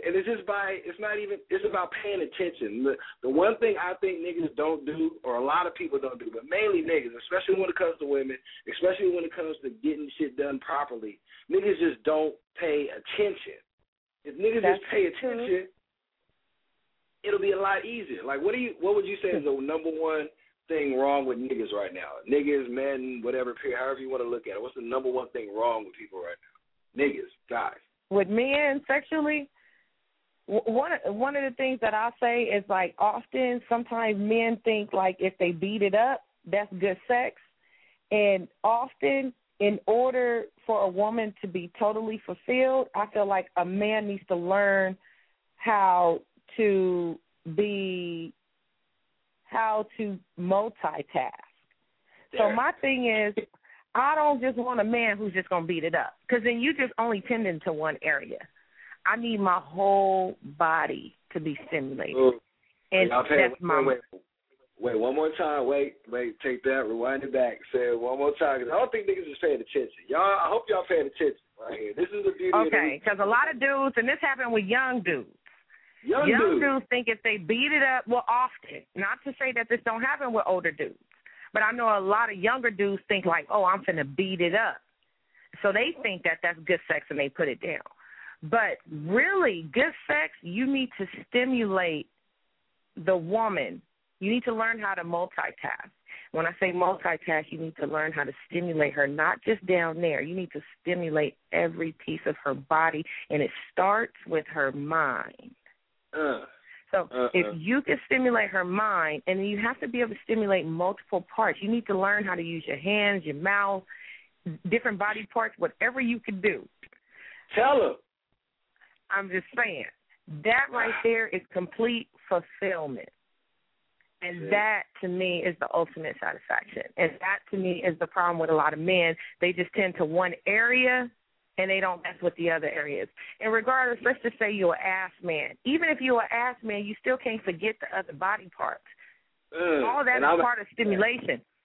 about paying attention. The one thing I think niggas don't do, or a lot of people don't do, but mainly niggas, especially when it comes to women, especially when it comes to getting shit done properly, niggas just don't pay attention. If niggas just pay attention, it'll be a lot easier. Like, what would you say is the number one thing wrong with niggas right now? Niggas, men, whatever, however you want to look at it. What's the number one thing wrong with people right now? Niggas, guys. With men sexually, one of the things that I say is like often, sometimes men think like if they beat it up, that's good sex. And often, in order for a woman to be totally fulfilled, I feel like a man needs to learn how to multitask. So my thing is, I don't just want a man who's just going to beat it up, because then you just only tending to one area. I need my whole body to be stimulated. And that's my... Wait, one more time. Wait, take that, rewind it back. Say it one more time, because I don't think niggas is paying attention. Y'all, I hope y'all paying attention right here. This is the beauty of Okay, because a lot of dudes, and this happened with young dudes, Young dudes think if they beat it up, well, often, not to say that this don't happen with older dudes, but I know a lot of younger dudes think like, oh, I'm finna beat it up. So they think that that's good sex and they put it down. But really, good sex, you need to stimulate the woman. You need to learn how to multitask. When I say multitask, you need to learn how to stimulate her, not just down there. You need to stimulate every piece of her body, and it starts with her mind. If you can stimulate her mind, and then you have to be able to stimulate multiple parts. You need to learn how to use your hands, your mouth, different body parts, whatever you can do. Tell her. I'm just saying. That right there is complete fulfillment. And that, to me, is the ultimate satisfaction. And that, to me, is the problem with a lot of men. They just tend to one area, and they don't mess with the other areas. And regardless, let's just say you're an ass man. Even if you're an ass man, you still can't forget the other body parts. All that is part of stimulation.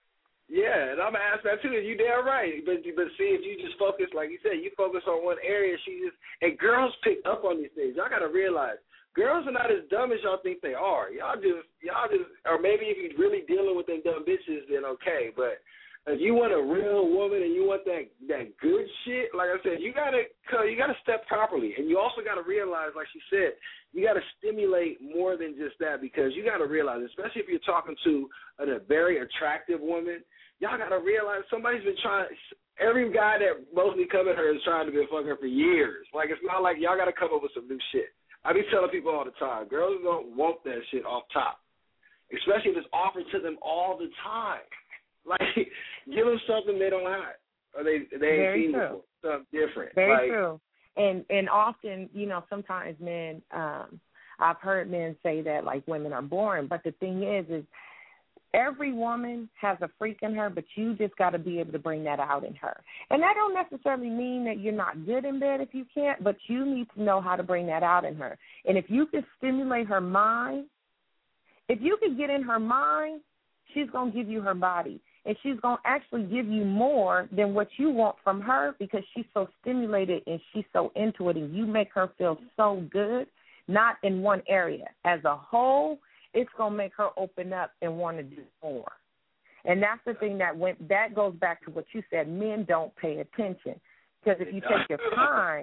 Yeah, and I'm gonna ask that too. And you damn right. But see, if you just focus, like you said, you focus on one area. And girls pick up on these things. Y'all gotta realize, girls are not as dumb as y'all think they are. Y'all just, or maybe if you're really dealing with them dumb bitches, then okay. But if you want a real woman and you want that good shit, like I said, you gotta step properly, and you also gotta realize, like she said, you gotta stimulate more than just that, because you gotta realize, especially if you're talking to a very attractive woman, y'all gotta realize somebody's been trying. Every guy that mostly come at her is trying to be fucking her for years. Like, it's not like y'all gotta come up with some new shit. I be telling people all the time, girls don't want that shit off top, especially if it's offered to them all the time. Like, give them something they don't have, or they ain't seen before, something different. Very true. And often, sometimes men, I've heard men say that, like, women are boring. But the thing is every woman has a freak in her, but you just got to be able to bring that out in her. And that don't necessarily mean that you're not good in bed if you can't, but you need to know how to bring that out in her. And if you can stimulate her mind, if you can get in her mind, she's going to give you her body. And she's going to actually give you more than what you want from her, because she's so stimulated and she's so into it, and you make her feel so good, not in one area. As a whole, it's going to make her open up and want to do more. And that's the thing that goes back to what you said. Men don't pay attention, because if you take your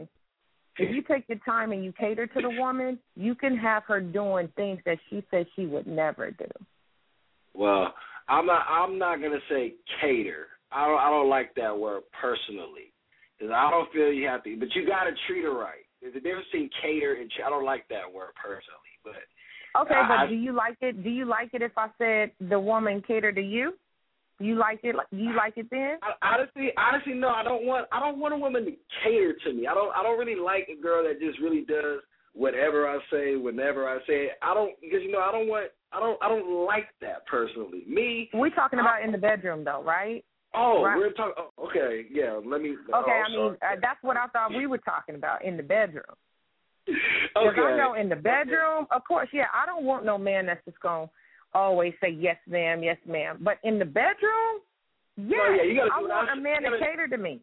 time and you cater to the woman, you can have her doing things that she says she would never do. Well, I'm not gonna say cater. I don't like that word personally, because I don't feel you have to. But you gotta treat her right. There's a difference between cater and I don't like that word personally. But okay, but do you like it? Do you like it if I said the woman cater to you? You like it? Do you like it then? Honestly, no. I don't want a woman to cater to me. I don't really like a girl that just really does whatever I say, whenever I say it. Because I don't like that personally. Me. We're talking about in the bedroom though, right? Oh, right? We're talking. Okay, yeah. Let me. Okay, that's what I thought we were talking about, in the bedroom. Okay. Because I know in the bedroom, of course, yeah, I don't want no man that's just gonna always say yes, ma'am, yes, ma'am. But in the bedroom, I want a man to cater to me.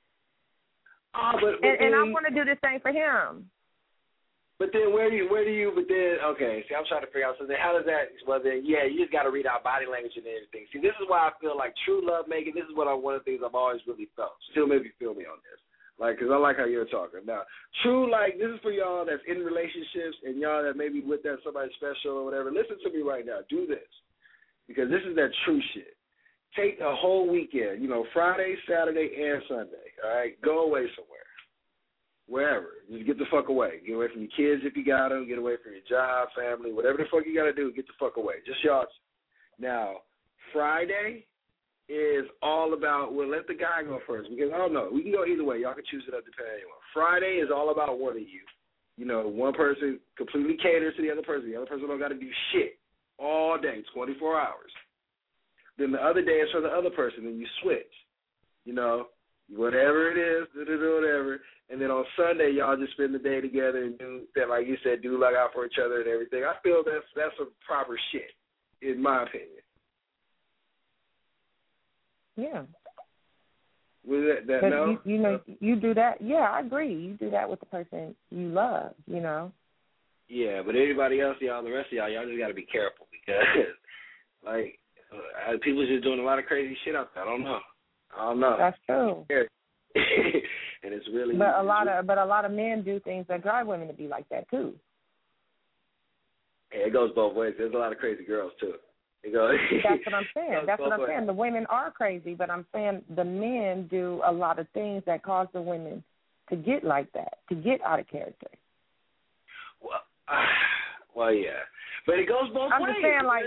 And I want to do the same for him. But then okay, see, I'm trying to figure out something. How does that, you just got to read our body language and everything. See, this is why I feel like true love making, this is one of the things I've always really felt. Still maybe feel me on this. Like, because I like how you're talking. Now, true, like, this is for y'all that's in relationships and y'all that may be with that somebody special or whatever. Listen to me right now. Do this. Because this is that true shit. Take a whole weekend, Friday, Saturday, and Sunday, all right? Go away somewhere. Wherever. Just get the fuck away. Get away from your kids if you got them. Get away from your job, family, whatever the fuck you got to do, get the fuck away. Just y'all. Now, Friday is all about, let the guy go first, because I don't know. We can go either way. Y'all can choose it up depending on anyone. Friday is all about one of you. One person completely caters to the other person. The other person don't got to do shit all day, 24 hours. Then the other day is for the other person, and you switch. Whatever it is, whatever. And then on Sunday, y'all just spend the day together and do that, like you said, do look out for each other and everything. I feel that's some proper shit, in my opinion. Yeah. Was that no? You do that. Yeah, I agree. You do that with the person you love, Yeah, but everybody else, y'all, the rest of y'all just got to be careful, because, like, people just doing a lot of crazy shit out there. I don't know. That's true. And it's really. But a lot of men do things that drive women to be like that too. Yeah, it goes both ways. There's a lot of crazy girls too. That's what I'm saying. The women are crazy, but I'm saying the men do a lot of things that cause the women to get like that, to get out of character. Well, yeah, but it goes both ways. I'm just saying, like.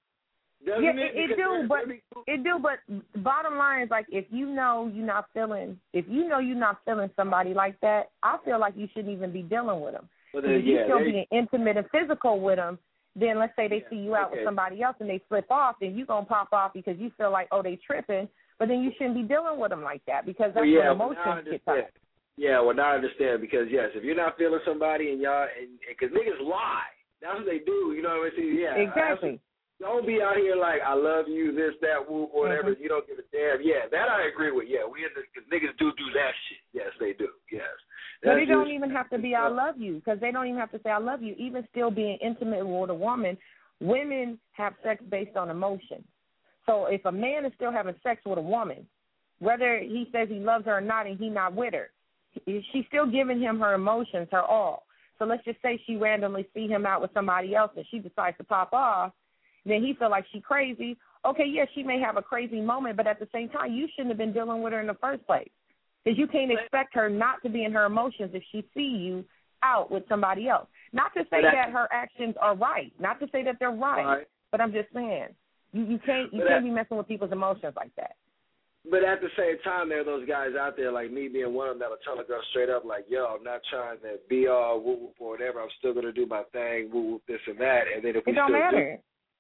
It do, but bottom line is, like, if you know you're not feeling somebody like that, I feel like you shouldn't even be dealing with them. If you still being intimate and physical with them, then let's say they see you out with somebody else and they slip off, then you gonna pop off because you feel like, oh, they tripping, but then you shouldn't be dealing with them like that, because that's when emotions get touched. Yeah, well, now I understand, because yes, if you're not feeling somebody and y'all, because niggas lie, that's what they do, you know what I mean? Yeah, exactly. Don't be out here like, I love you, this, that, whoop, whatever. You don't give a damn. Yeah, that I agree with. Yeah, cause niggas do that shit. Yes, they do. Yes. But it don't even have to be I love you, because they don't even have to say I love you. Even still being intimate with a woman, women have sex based on emotion. So if a man is still having sex with a woman, whether he says he loves her or not and he not with her, she's still giving him her emotions, her all. So let's just say she randomly see him out with somebody else and she decides to pop off, then he feel like she crazy. Okay, yes, she may have a crazy moment, but at the same time, you shouldn't have been dealing with her in the first place. Because you can't expect her not to be in her emotions if she see you out with somebody else. Not to say that her actions are right. Not to say that they're right. But I'm just saying, you can't be messing with people's emotions like that. But at the same time, there are those guys out there like me being one of them that'll tell a girl straight up like, yo, I'm not trying to be all woo-woo or whatever. I'm still going to do my thing, woo-woo, this and that. And then if we it don't still matter.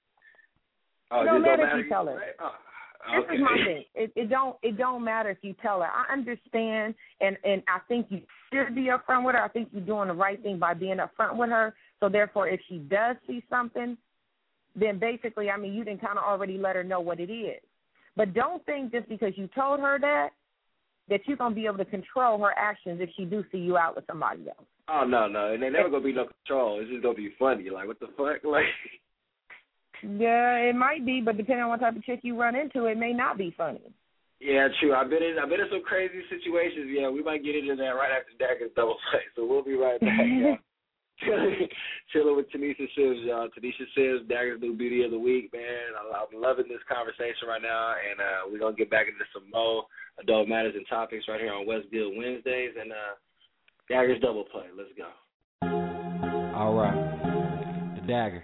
Oh, it don't matter if you tell her. Right? Oh, this is my thing. It don't matter if you tell her. I understand, and I think you should be upfront with her. I think you're doing the right thing by being upfront with her. So therefore, if she does see something, then basically, I mean, you didn't kind of already let her know what it is. But don't think just because you told her that you're going to be able to control her actions if she do see you out with somebody else. Oh, no. And there's never going to be no control. It's just going to be funny. Like, what the fuck? Like, yeah, it might be, but depending on what type of chick you run into, it may not be funny. Yeah, true. I've been in some crazy situations. Yeah, we might get into that right after Dagger's double play. So we'll be right back, y'all. Chilling with Tanisha Sims, y'all. Tanisha Sims, Dagger's new beauty of the week, man. I'm loving this conversation right now, and we're going to get back into some more adult matters and topics right here on Westfield Wednesdays, and Dagger's double play. Let's go. All right. The Dagger.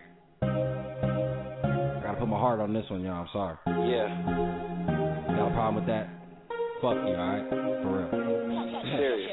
Gotta put my heart on this one, y'all. I'm sorry. Yeah. Got a problem with that? Fuck you, all right? For real. Serious.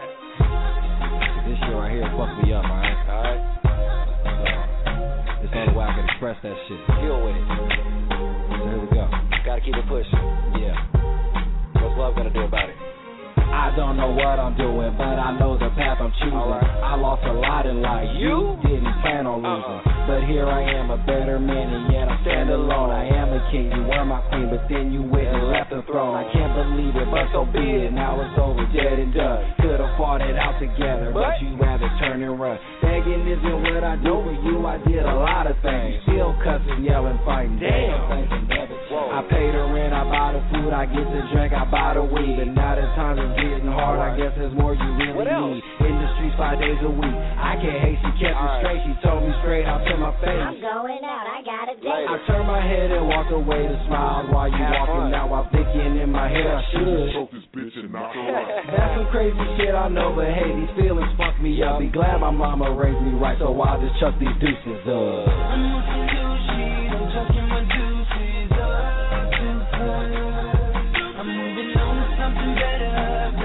This shit right here fucked me up, alright? Alright. So, it's the only way I can express that shit. Deal with it. So here we go. Gotta keep it pushing. Yeah. What's love gonna do about it? I don't know what I'm doing, but I know the path I'm choosing. Right. I lost a lot in life. You didn't plan on losing. But here I am, a better man, and yet I stand alone. I am a king, you were my queen, but then you went and left the throne. I can't believe it, but so be it. Now it's over, dead and done. Could've fought it out together, but you rather turn and run. Begging isn't what I do for you. I did a lot of things. Still cussing, yelling, fighting. Damn. I paid the rent, I buy the food, I get the drink, I buy the weed. But now that times is getting hard, I guess there's more you really need. In the streets 5 days a week. I can't hate, she kept me straight. She told me straight out to my face. I'm going out, I got a date. I turned my head and walked away to smile while you walking. Now I'm thinking in my head I should choke this bitch and knock her out. That's some crazy shit I know, but hey, these feelings fuck me up. Be glad my mama raised me right, so I'll just chuck these deuces up. I'm looking douchey, I'm chucking my deuces up. I'm moving on to something better.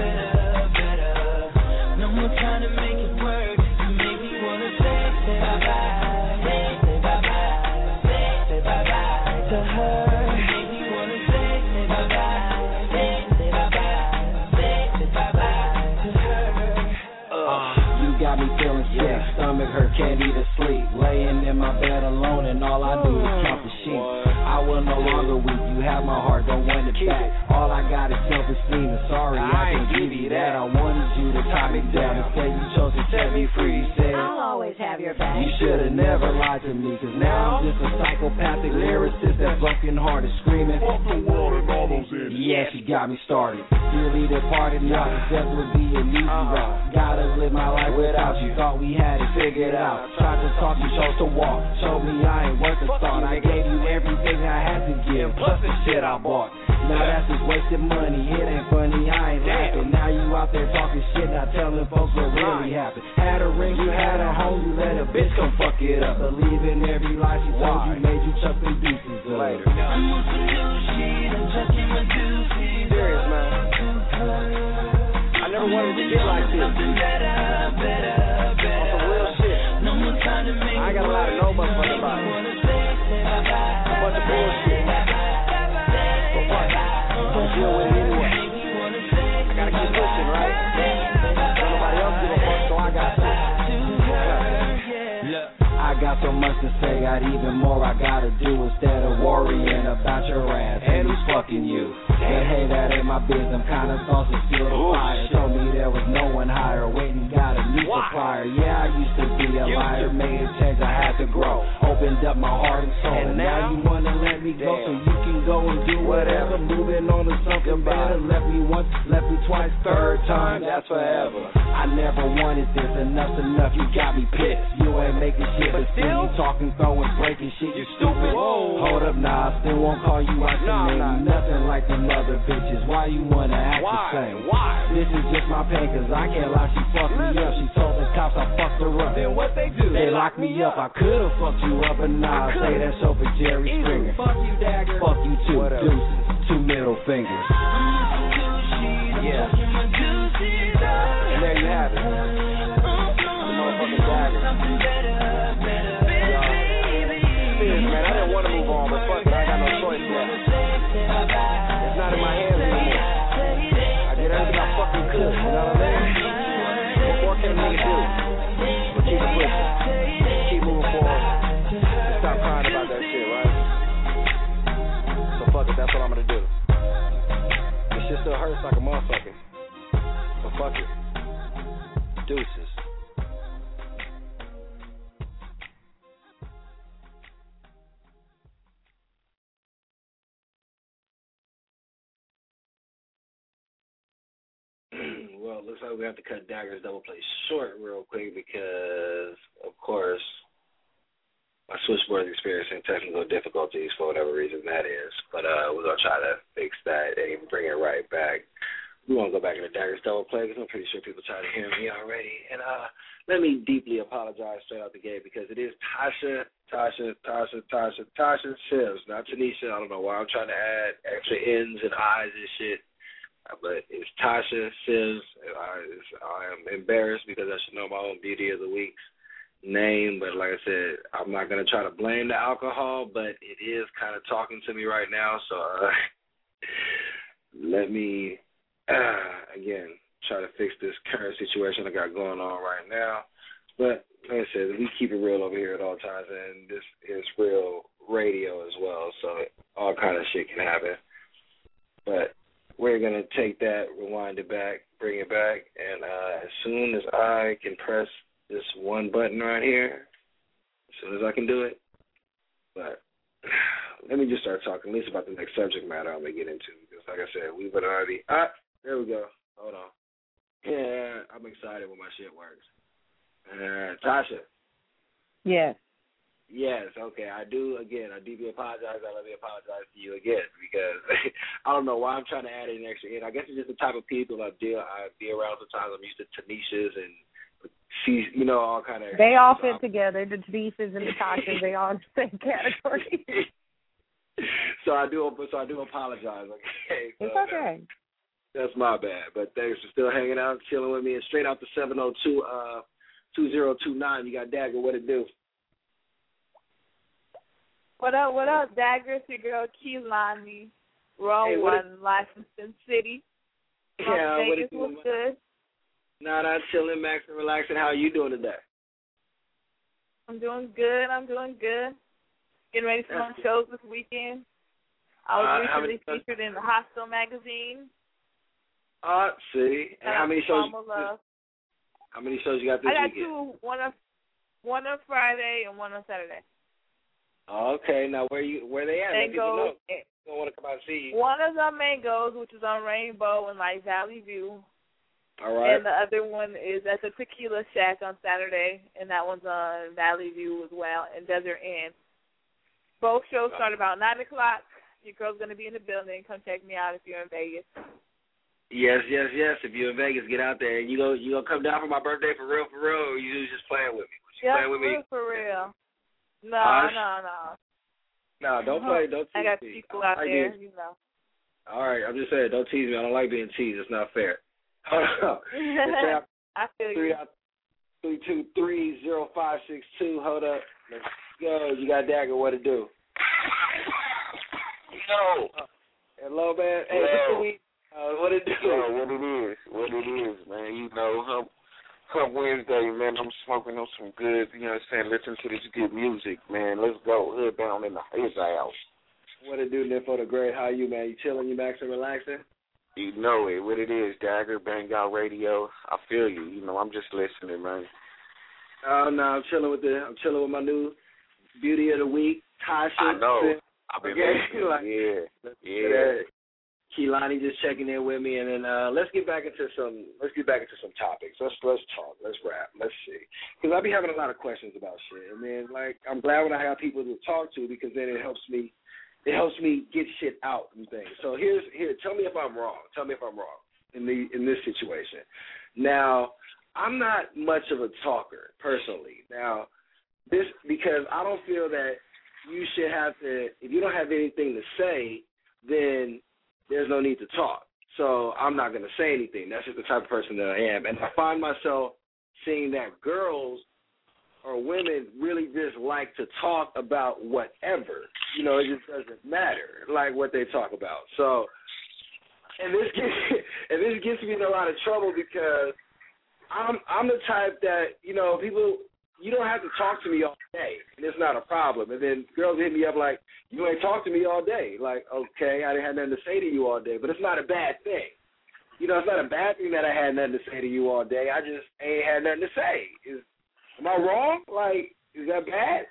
No more trying to make it work. You make me wanna say bye-bye. Say bye-bye. Say bye-bye to her. You make me wanna say bye-bye. Say bye-bye. Say bye-bye to her. You got me feeling sick. Stomach hurt, can't even sleep. Laying in my bed alone and all I do is count the sheep. I will no longer weep. You have my heart, don't want it back. All I got is self-esteem, and sorry I can't give you that. I wanted you to tie me down. Instead you chose to set me free. You said I'll always have your back. You should have never lied to me, cause now I'm just a psychopathic lyricist that broken hearted screaming. Fuck the world and all those idiots. Yeah, she got me started. Dearly departed, now success would be an easy route. Gotta live my life without you. Thought we had it figured out. Tried to talk, you chose to walk. Showed me I ain't worth a thought. I gave you everything I had to give, plus the shit I bought. Now that's just wasted money. It ain't funny, I ain't laughing. Now you out there talking shit, not telling folks what really happened. Had a ring, you had a home, you let a bitch come fuck it up. Believe in every lie she told you, made you chuck them deuces up. Later. I'm on some new shit, I'm chucking my deuces. Serious, man. I never wanted to get like this. On some real shit. I ain't got a lot of no motherfucking body. A bunch of bullshit. But fuck it. Don't deal with it anyway. I gotta keep pushing, right? Don't nobody else give a fuck, so I got to. I got so much to say, got even more I gotta do instead of worrying about your ass and who's fucking you. But hey, that ain't my biz, I'm kinda saucy, feel the fire. Told me there was no one higher, waiting, got a new supplier. Yeah, I used to be a liar, made a change, I had to grow. Opened up my heart and soul, and now you wanna let me go so you can go and do whatever. Moving on to something better, left me once, left me twice, third time, that's forever. I never wanted this, enough's enough, you got me pissed. You ain't making shit, but still you talking, throwing, breaking shit, you stupid. Whoa. Hold up, nah, I still won't call you out your name. Nothing like them other bitches, why you wanna act the same? Why? This is just my pain, cause I can't lie, she fucked me up. She told the cops I fucked her up. Then what they do? They locked me up, I could've fucked you up, but nah, I say that show for Jerry Springer. Fuck you, Dagger. Fuck you too, deuces, 2 middle fingers. Yeah. And there you have it. Motherfucking Dagger. Man, I didn't want to move on, but fuck it, I got no choice now. It's not in my hands anymore. I did everything I fucking could, you know what I mean? What more can a nigga do? But keep it pushing. Keep moving forward. And stop crying about that shit, right? So fuck it, that's what I'm gonna do. This shit still hurts like a motherfucker. So fuck it. Deuces. Well, it looks like we have to cut Dagger's double play short real quick because, of course, my switchboard is experiencing technical difficulties for whatever reason that is. But we're going to try to fix that and bring it right back. We won't go back into Dagger's double play because I'm pretty sure people try to hear me already. And let me deeply apologize straight out the gate because it is Tasha Sims, not Tanisha. I don't know why I'm trying to add extra N's and I's and shit. But it's Tasha Sims. I am embarrassed because I should know my own Beauty of the Week's name. But like I said, I'm not going to try to blame the alcohol, but it is kind of talking to me right now. So let me, again, try to fix this current situation I got going on right now. But like I said, we keep it real over here at all times, and this is real radio as well. So all kind of shit can happen. But we're going to take that, rewind it back, bring it back, and as soon as I can press this one button right here, as soon as I can do it, but let me just start talking at least about the next subject matter I'm going to get into, because like I said, we've been already, there we go, hold on. Yeah, I'm excited when my shit works. Tasha. Yes. Yes, okay, I deeply apologize. Let me apologize to you again because I don't know why I'm trying to add an extra in. I guess it's just the type of people I be around sometimes. I'm used to Tanishas and she's, all kind of. They all fit together, the Tanisas and the Tashas, they all in the same category. So I do apologize, okay? So, it's okay. That's my bad, but thanks for still hanging out, chilling with me. And straight out the 702-2029, you got Dagger, what it do? What up, Dagger? It's your girl, Keelani. We're on one, licensed in City. Yeah, Vegas was good. Nah, chilling, maxing, relaxing. How are you doing today? I'm doing good. Getting ready for my shows this weekend. I was recently featured in the Hostel magazine. See. And how many shows? How many shows you got this weekend? I got two. One on Friday and one on Saturday. Okay, now where they at? Let people know. Don't want to come out and see you. One is on Mangoes, which is on Rainbow and Valley View. All right. And the other one is at the Tequila Shack on Saturday, and that one's on Valley View as well, and Desert Inn. Both shows start about 9 o'clock. Your girl's going to be in the building. Come check me out if you're in Vegas. Yes. If you're in Vegas, get out there. You gonna come down for my birthday for real, or you just playing with me? Yeah, playing with me? For real. No. No, don't play. Don't tease me. I got people out there, All right, I'm just saying, don't tease me. I don't like being teased. It's not fair. Hold on. I feel you. 323-0562. Hold up. Let's go. You got Dagger. What it do? Yo. Hello, man. Hey, what it do? What it is, man. Club Wednesday, man. I'm smoking on some good, you know what I'm saying, listen to this good music, man. Let's go. Hood down in his house. What it do, Nympho the Great? How you, man? You chilling, you maxing, relaxing? You know it. What it is, Dagger, Bang Out Radio. I feel you. You know, I'm just listening, man. Oh, no, I'm chilling with my new beauty of the week, Tasha. I know. I've been listening. Yeah. Kehlani just checking in with me, and then let's get back into some topics. Let's talk. Let's rap. Let's see, because I be having a lot of questions about shit, and then I'm glad when I have people to talk to, because then it helps me get shit out and things. So here. Tell me if I'm wrong. In this situation. Now, I'm not much of a talker personally. Now, this because I don't feel that you should have to. If you don't have anything to say, then there's no need to talk. So I'm not going to say anything. That's just the type of person that I am. And I find myself seeing that girls or women really just like to talk about whatever. You know, it just doesn't matter, like, what they talk about. So, and this gets me in a lot of trouble, because I'm the type that, you know, people, you don't have to talk to me all day, and it's not a problem. And then girls hit me up like, you ain't talked to me all day. Like, okay, I didn't have nothing to say to you all day, but it's not a bad thing. You know, it's not a bad thing that I had nothing to say to you all day. I just ain't had nothing to say. Am I wrong? Like, is that bad?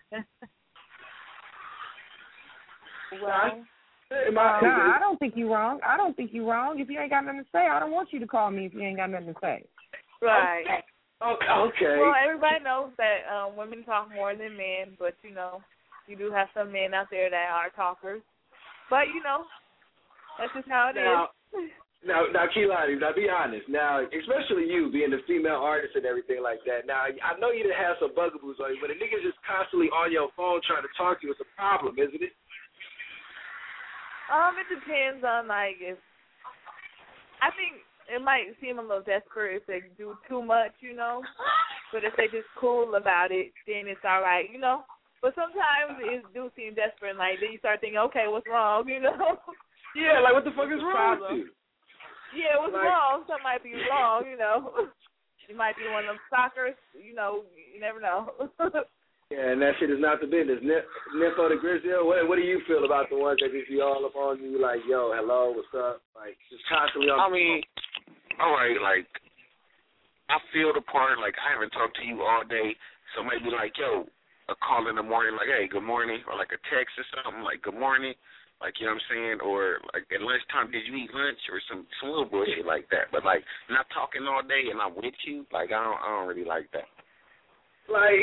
Well, I don't think you're wrong. If you ain't got nothing to say, I don't want you to call me if you ain't got nothing to say. Right. Okay. Well, everybody knows that women talk more than men, but, you know, you do have some men out there that are talkers. But, you know, that's just how it is. Now, Kehlani, now be honest. Now, especially you being a female artist and everything like that. Now, I know you done have some bugaboos on you, but a nigga's just constantly on your phone trying to talk to you. It's a problem, isn't it? It depends on, like, if I think it might seem a little desperate if they do too much, you know. But if they just cool about it, then it's all right, you know. But sometimes it do seem desperate, like, then you start thinking, okay, what's wrong, you know? Yeah, like, what the fuck is wrong with you? Yeah, what's wrong? Something might be wrong, you know. You might be one of them stalkers, you know, you never know. Yeah, and that shit is not the business. Nympho the Grizzle, what do you feel about the ones that just be all up on you, like, yo, hello, what's up? Like, just constantly on I mean, all right, like, I feel the part, like, I haven't talked to you all day, so maybe, like, yo, a call in the morning, like, hey, good morning, or, like, a text or something, like, good morning, like, you know what I'm saying, or, like, at lunchtime, did you eat lunch, or some little bullshit like that, but, like, not talking all day and I'm with you, like, I don't really like that. Like,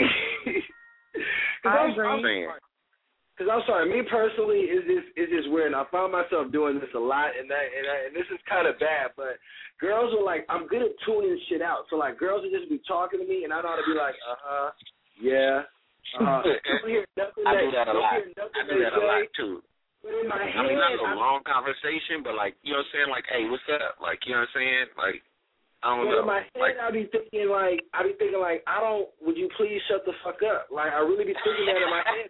I agree. Because I'm sorry, me personally, it's just weird. And I found myself doing this a lot, and this is kind of bad. But girls are like, I'm good at tuning shit out. So like, girls will just be talking to me, and I ought to be like, yeah, Don't hear nothing. I do that a lot. I do that a lot too. But in my head, I mean, not a long conversation, but like, you know what I'm saying? Like, hey, what's up? Like, you know what I'm saying? Like, I don't know. In my head, like, I be thinking like, would you please shut the fuck up? Like, I really be thinking that in my head.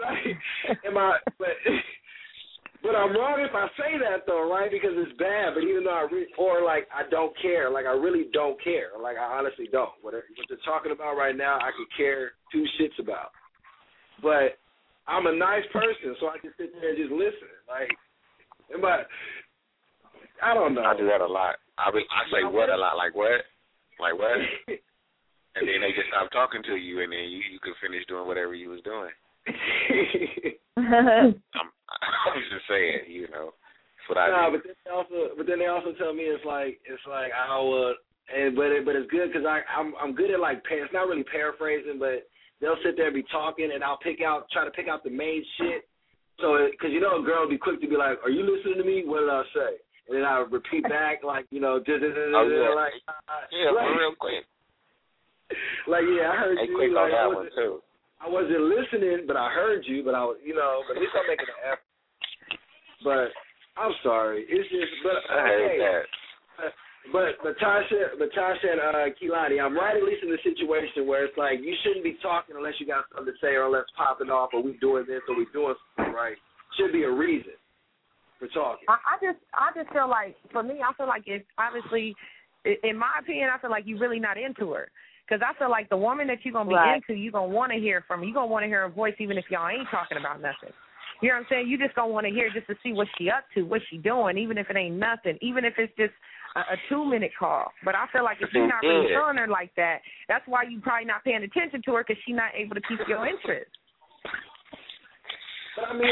But I'm wrong if I say that though, right? Because it's bad. But even though I don't care. Like, I really don't care. Like, I honestly don't. What they're talking about right now, I could care two shits about. But I'm a nice person, so I can sit there and just listen. Like, I don't know. I do that a lot. I say what a lot, like what? Like what? And then they just stop talking to you, and then you can finish doing whatever you was doing. I'm just saying, you know. That's what I do. But then they also tell me it's like I would, but it's good because I'm good at like it's not really paraphrasing, but they'll sit there and be talking, and I'll try to pick out the main shit. So because you know a girl will be quick to be like, "Are you listening to me? What did I say?" And then I repeat back like, you know, real quick. Like, yeah, I heard you. Quick on that one too. I wasn't listening, but I heard you. But but at least I'm making an effort. But I'm sorry, it's just. But I heard that. But Tasha and Kehlani, I'm right at least in the situation where it's like you shouldn't be talking unless you got something to say or unless popping off or we doing this or we doing something right. Should be a reason for talking. I just feel like, for me, I feel like it's obviously, in my opinion, I feel like you're really not into her. Because I feel like the woman that you're going to be into, you're going to want to hear from. You're going to want to hear her voice even if y'all ain't talking about nothing. You know what I'm saying? You just going to want to hear just to see what she up to, what she doing, even if it ain't nothing, even if it's just a 2-minute call. But I feel like if you're not really feeling her like that, that's why you probably not paying attention to her because she's not able to keep your interest. But I mean,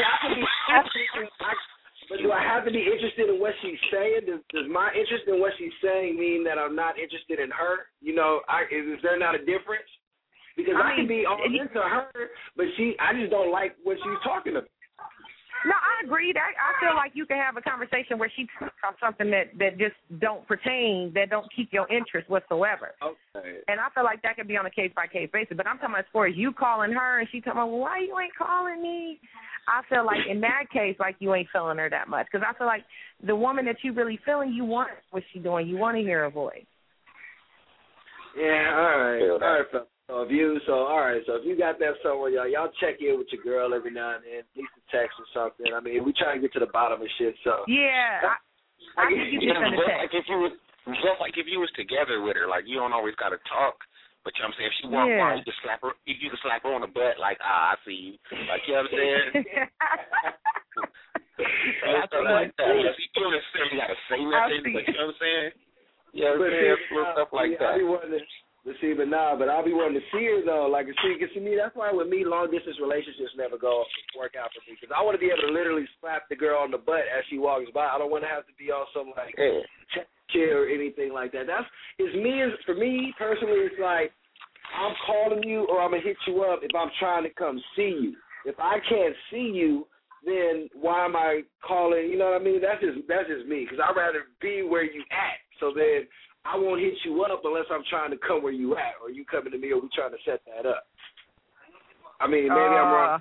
but do I have to be interested in what she's saying? Does my interest in what she's saying mean that I'm not interested in her? You know, is there not a difference? Because I can be all into her, but I just don't like what she's talking about. No, I agree. I feel like you can have a conversation where she talks about something that just don't pertain, that don't keep your interest whatsoever. Okay. And I feel like that could be on a case-by-case basis. But I'm talking about as far as you calling her and she talking about, well, why you ain't calling me? I feel like in that case, like you ain't feeling her that much. Because I feel like the woman that you really feeling, you want what she doing. You want to hear her voice. Yeah, all right. So if you got that somewhere, y'all check in with your girl every now and then, at least a text or something. I mean, we try to get to the bottom of shit. So yeah, I think you can send a text. Like if you was together with her, like you don't always got to talk. But you know what I'm saying, if she walked by, you can slap her. You can slap her on the butt, like I see you. Like you know what I'm saying. Stuff like that. You don't necessarily got to say nothing, but you know what I'm saying. Yeah, little stuff like that. But I'll be wanting to see her though. Like, see, me. That's why with me, long distance relationships never work out for me. Because I want to be able to literally slap the girl on the butt as she walks by. I don't want to have to be on some like chair or anything like that. For me personally, it's like I'm calling you or I'm gonna hit you up if I'm trying to come see you. If I can't see you, then why am I calling? You know what I mean? That's just me. Because I'd rather be where you at. So then I won't hit you up unless I'm trying to come where you at, or you coming to me, or we trying to set that up. I mean, maybe I'm wrong.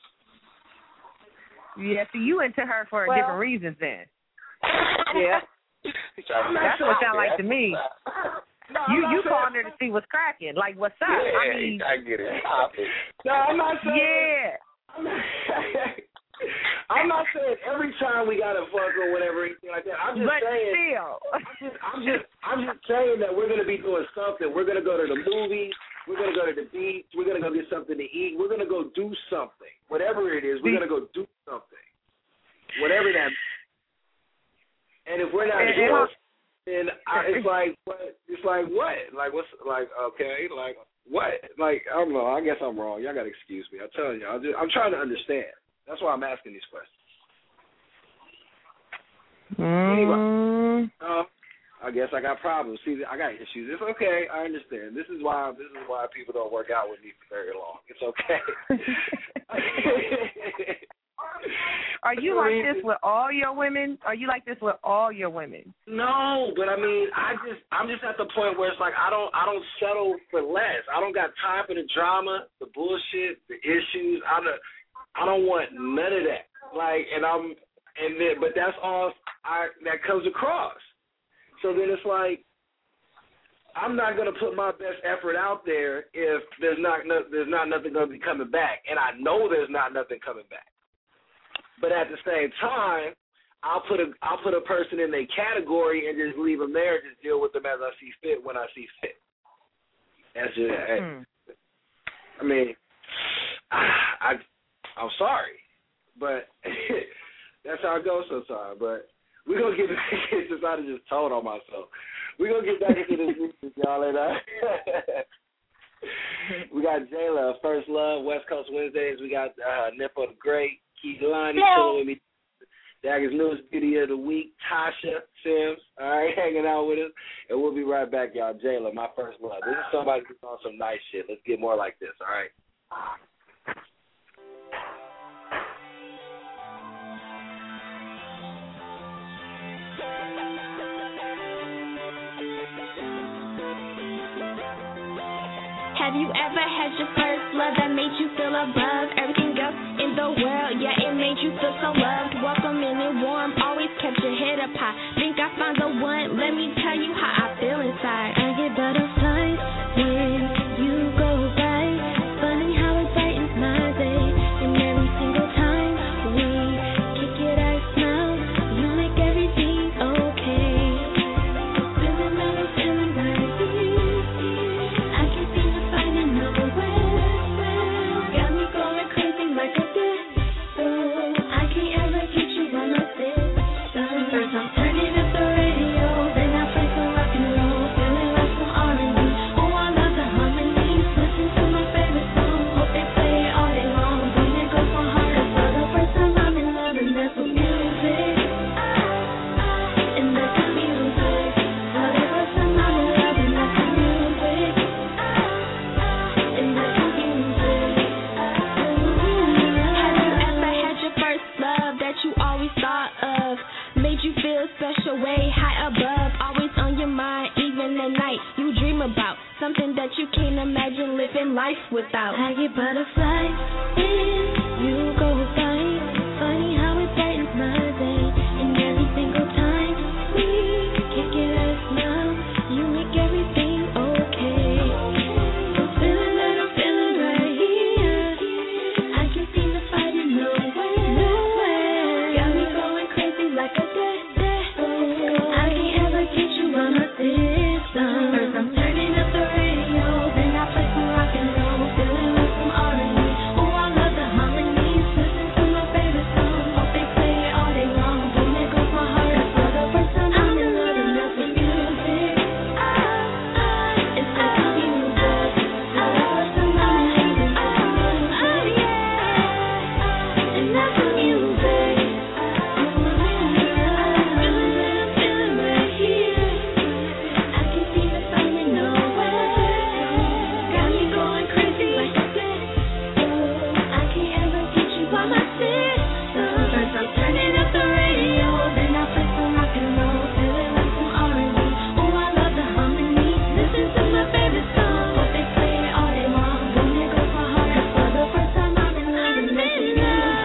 Yeah, so you into her for different reasons then. Yeah. That's what it sounds like to me. You calling her to see what's cracking, like what's up. Yeah, I get it. No, I'm not saying. Yeah. I'm not saying every time we gotta fuck or whatever, anything like that. I'm just saying. Still. I'm just saying that we're gonna be doing something. We're gonna go to the movies. We're gonna go to the beach. We're gonna go get something to eat. We're gonna go do something. Whatever it is, we're gonna go do something. Whatever that. And if we're not doing, then it's like what? It's like what? Like what's like? Okay, like what? Like I don't know. I guess I'm wrong. Y'all gotta excuse me. I'm telling you. I'm trying to understand. That's why I'm asking these questions. Anyway, I guess I got problems. See, I got issues. It's okay. I understand. This is why people don't work out with me for very long. It's okay. Are you like this with all your women? Are you like this with all your women? No, but I mean, I'm just at the point where it's like I don't settle for less. I don't got time for the drama, the bullshit, the issues. I don't want none of that. Like, but that's all that comes across. So then it's like, I'm not gonna put my best effort out there if there's not nothing gonna be coming back, and I know there's not nothing coming back. But at the same time, I'll put a person in their category and just leave them there, and just deal with them as I see fit when I see fit. That's just. I mean, I'm sorry, but that's how it goes sometimes. But we're going to get back into this. I just told on myself. We're going to get back into this music, y'all. And we got Jayla, First Love, West Coast Wednesdays. We got Nippo the Great, Keith Lonnie chilling with me. Dagger's newest beauty of the week, Tasha Sims, all right, hanging out with us. And we'll be right back, y'all. Jayla, my first love. This is somebody who's on some nice shit. Let's get more like this, all right? Have you ever had your first love that made you feel above everything else in the world? Yeah, it made you feel so loved, welcoming and warm, always kept your head up high. Think I found the one, let me tell you how I feel inside. I get butterflies when you go by, funny how it brightens my day. And every single time we kick it, I smile, you make everything okay. Feeling like a feeling like this, I can that you can't imagine living life without. I get butterflies when you go by. Funny how it brightens my day, and every single time we kick it at a smile, you make everything okay. The feeling that I'm feeling right here, I can't seem to find it nowhere. Got me going crazy like a dead. I can't ever get you on my system. First I'm turning up the radio, then I play some rock and roll, feeling like some R&B. Oh, I love the harmonies, listen to my favorite song. Hope they play it all day long, boom, there goes my heart. For the first time I'm in love enough with music. It's like a music. I love somebody hating like a music. And that's the music. Feeling right here. I can't seem to find it nowhere. Got me going crazy like a dead. I can't ever get you on my system. First I'm turning up the radio, then I play some rock and roll, feeling like some R&B. Oh, I love the harmony. Listen to my favorite song. Hope they play it all day long. Boom, there goes my heart. For the first time I'm in love with music.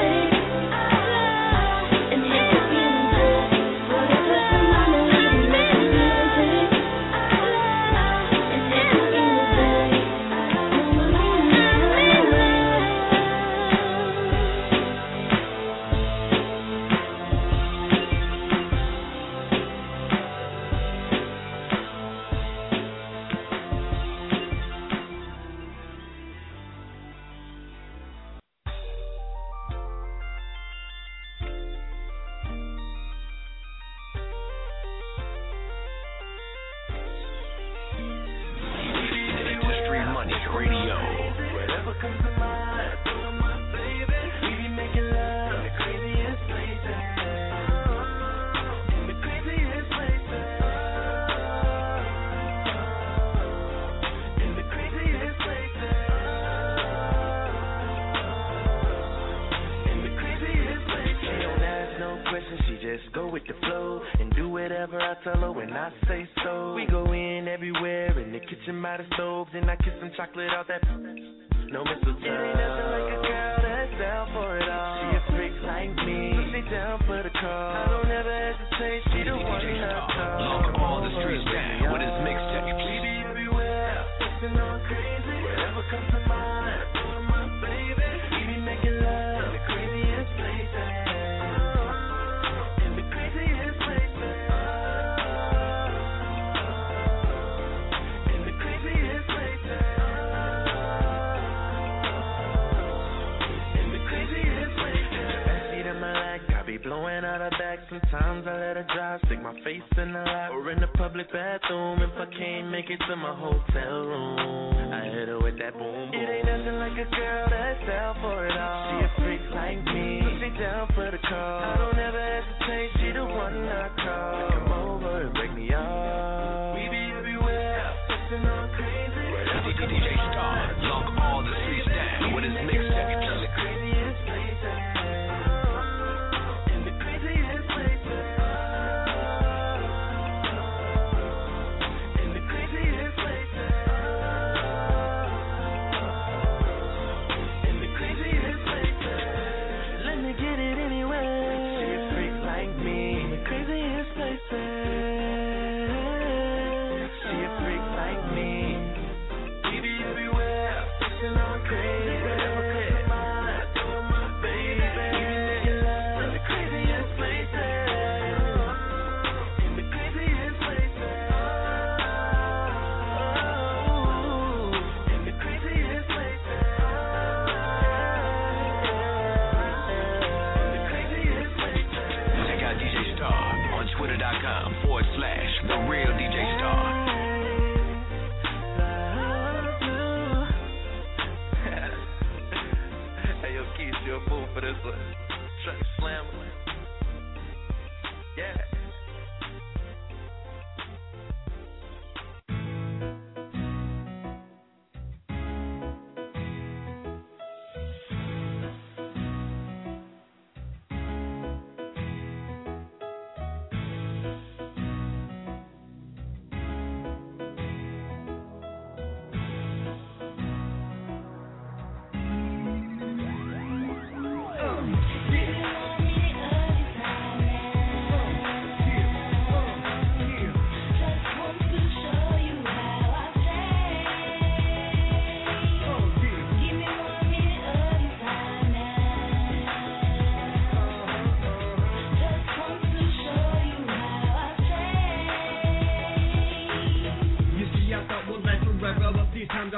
And it's the music. For the first time I'm in love with music. And it's the music. Industry Money Radio. Whatever comes to mind, put on my baby. We be making love in the craziest places. In the craziest places. In the craziest places. In the craziest places. She don't ask no questions, she just go with the flow and do whatever I tell her when I say so. We go in everywhere, in the kitchen by the stoves, and I kiss some chocolate out that. No mistletoe. It ain't nothing like a girl that's down for it all. She a freak like me, so she down for the call. I don't ever hesitate, she the one I call. Lock all the streets down with his mixtape. We be everywhere, dancing on crazy. Whatever comes to mind, put on my baby. We be making love in the craziest places. In the craziest places. In the craziest places. In the craziest places. Backseat of my life, I be blowing out her back. Sometimes I let her drive, stick my face in the lap, or in the public bathroom. If I can't make it to my hotel room, I hit her with that boom boom. It ain't nothing like a girl that's down for it all. She a freak like me, so she down for the call. I don't ever hesitate, she the one I call. Come over and break me off. We be everywhere, dancing on crazy. DJ Star, lock all the streets down with his mixtape. In the craziest places. In the craziest places. In the craziest places. In the craziest places. Let me get it anyway. She a freak like me. In the craziest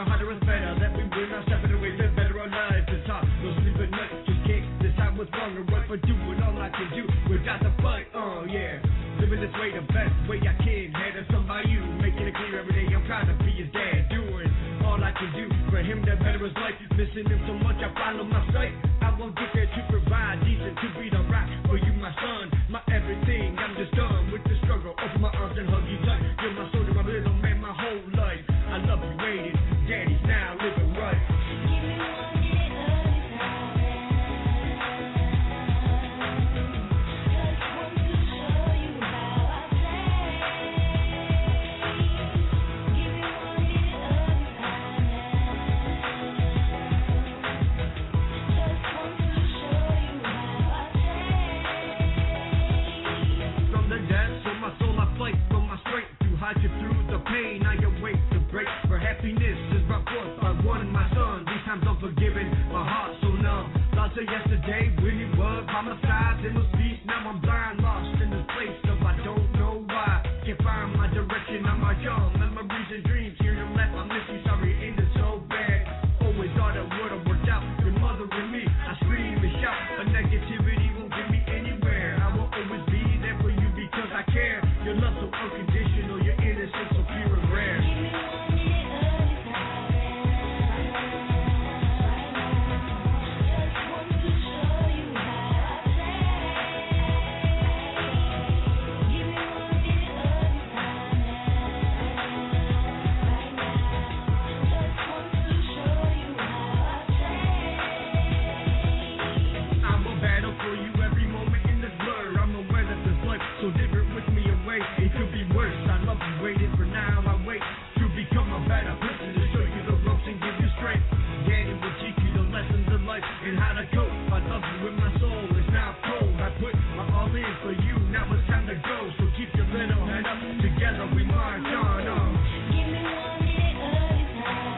know harder is better. That we win, I'm stepping away, live better on life. It's hard, no sleep at night, just kick. This time was wrong and right, but doing all I can do without the fight. Yeah, living this way the best way I can. Had a son by you, making it clear every day. I'm proud to be his dad, doing all I can do for him to better his life. Missing him so much, I follow my sight. I won't get there to provide decent to be the right for you, my son, my everything. I'm just done with the struggle. Open my arms and hug you tight. You're my soldier, my little man, my whole life. I love you, waiting. Daddy's now living right. You through the pain, I await the break. For happiness is brought forth by one, my son. These times unforgiving, my heart so numb. Lost of yesterday, when it was by my side, in those beats, now I'm blind, lost in this place of I don't know why. Can't find my direction, I'm my young memories and dreams. Here and left, I miss you, sorry, it ended so bad. Always thought it would have worked out. Your mother and me, I scream and shout, but negativity won't get me anywhere. I will always be there for you because I care. Your love so unconditional, your innocence so pure and rare. I'm a battle for you every moment in this blur. I'm aware that this life so different with me away. It could be worse. I love you, waiting for now. I wait to become a better person, to show you the ropes and give you strength. Daddy will teach you the lessons of life and how to cope. I love you with my soul. It's now cold. I put my all in for you. Now it's time to go. So keep your little head up. Together we march on. Give me 1 minute of your time.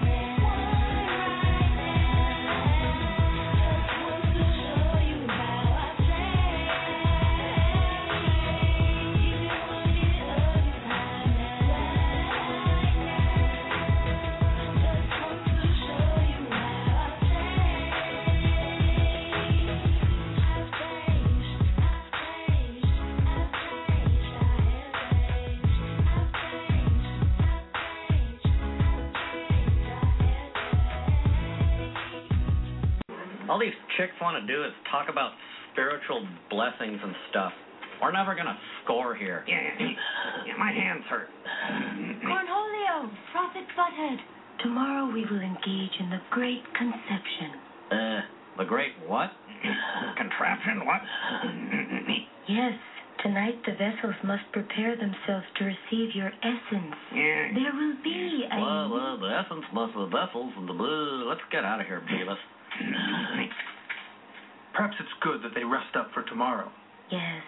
All these chicks want to do is talk about spiritual blessings and stuff. We're never going to score here. Yeah, my hands hurt. Cornholio, Prophet Butthead. Tomorrow we will engage in the Great Conception. The great what? Contraption, what? Yes, tonight the vessels must prepare themselves to receive your essence. Yeah. There will be a... Well, the essence must the vessels and the blue. Let's get out of here, Beavis. Perhaps it's good that they rest up for tomorrow. Yes.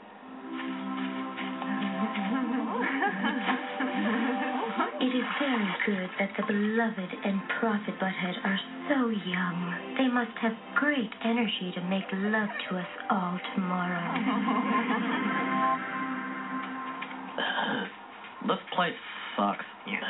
It is very good that the beloved and Prophet Butthead are so young. They must have great energy to make love to us all tomorrow. This place sucks.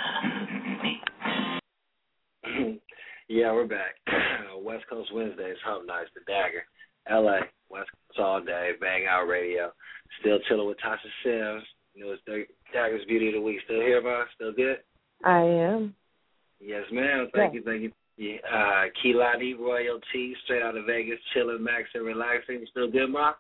Yeah, we're back. West Coast Wednesdays, Hump Nights, The Dagger, LA, West Coast all day, Bang Out Radio. Still chilling with Tasha Sims. You know, it's the Dagger's Beauty of the Week. Still here, ma? Still good? I am. Yes, ma'am. Thank you. Yeah. Kehlani Royalty, straight out of Vegas, chilling, maxing, relaxing. Still good, ma?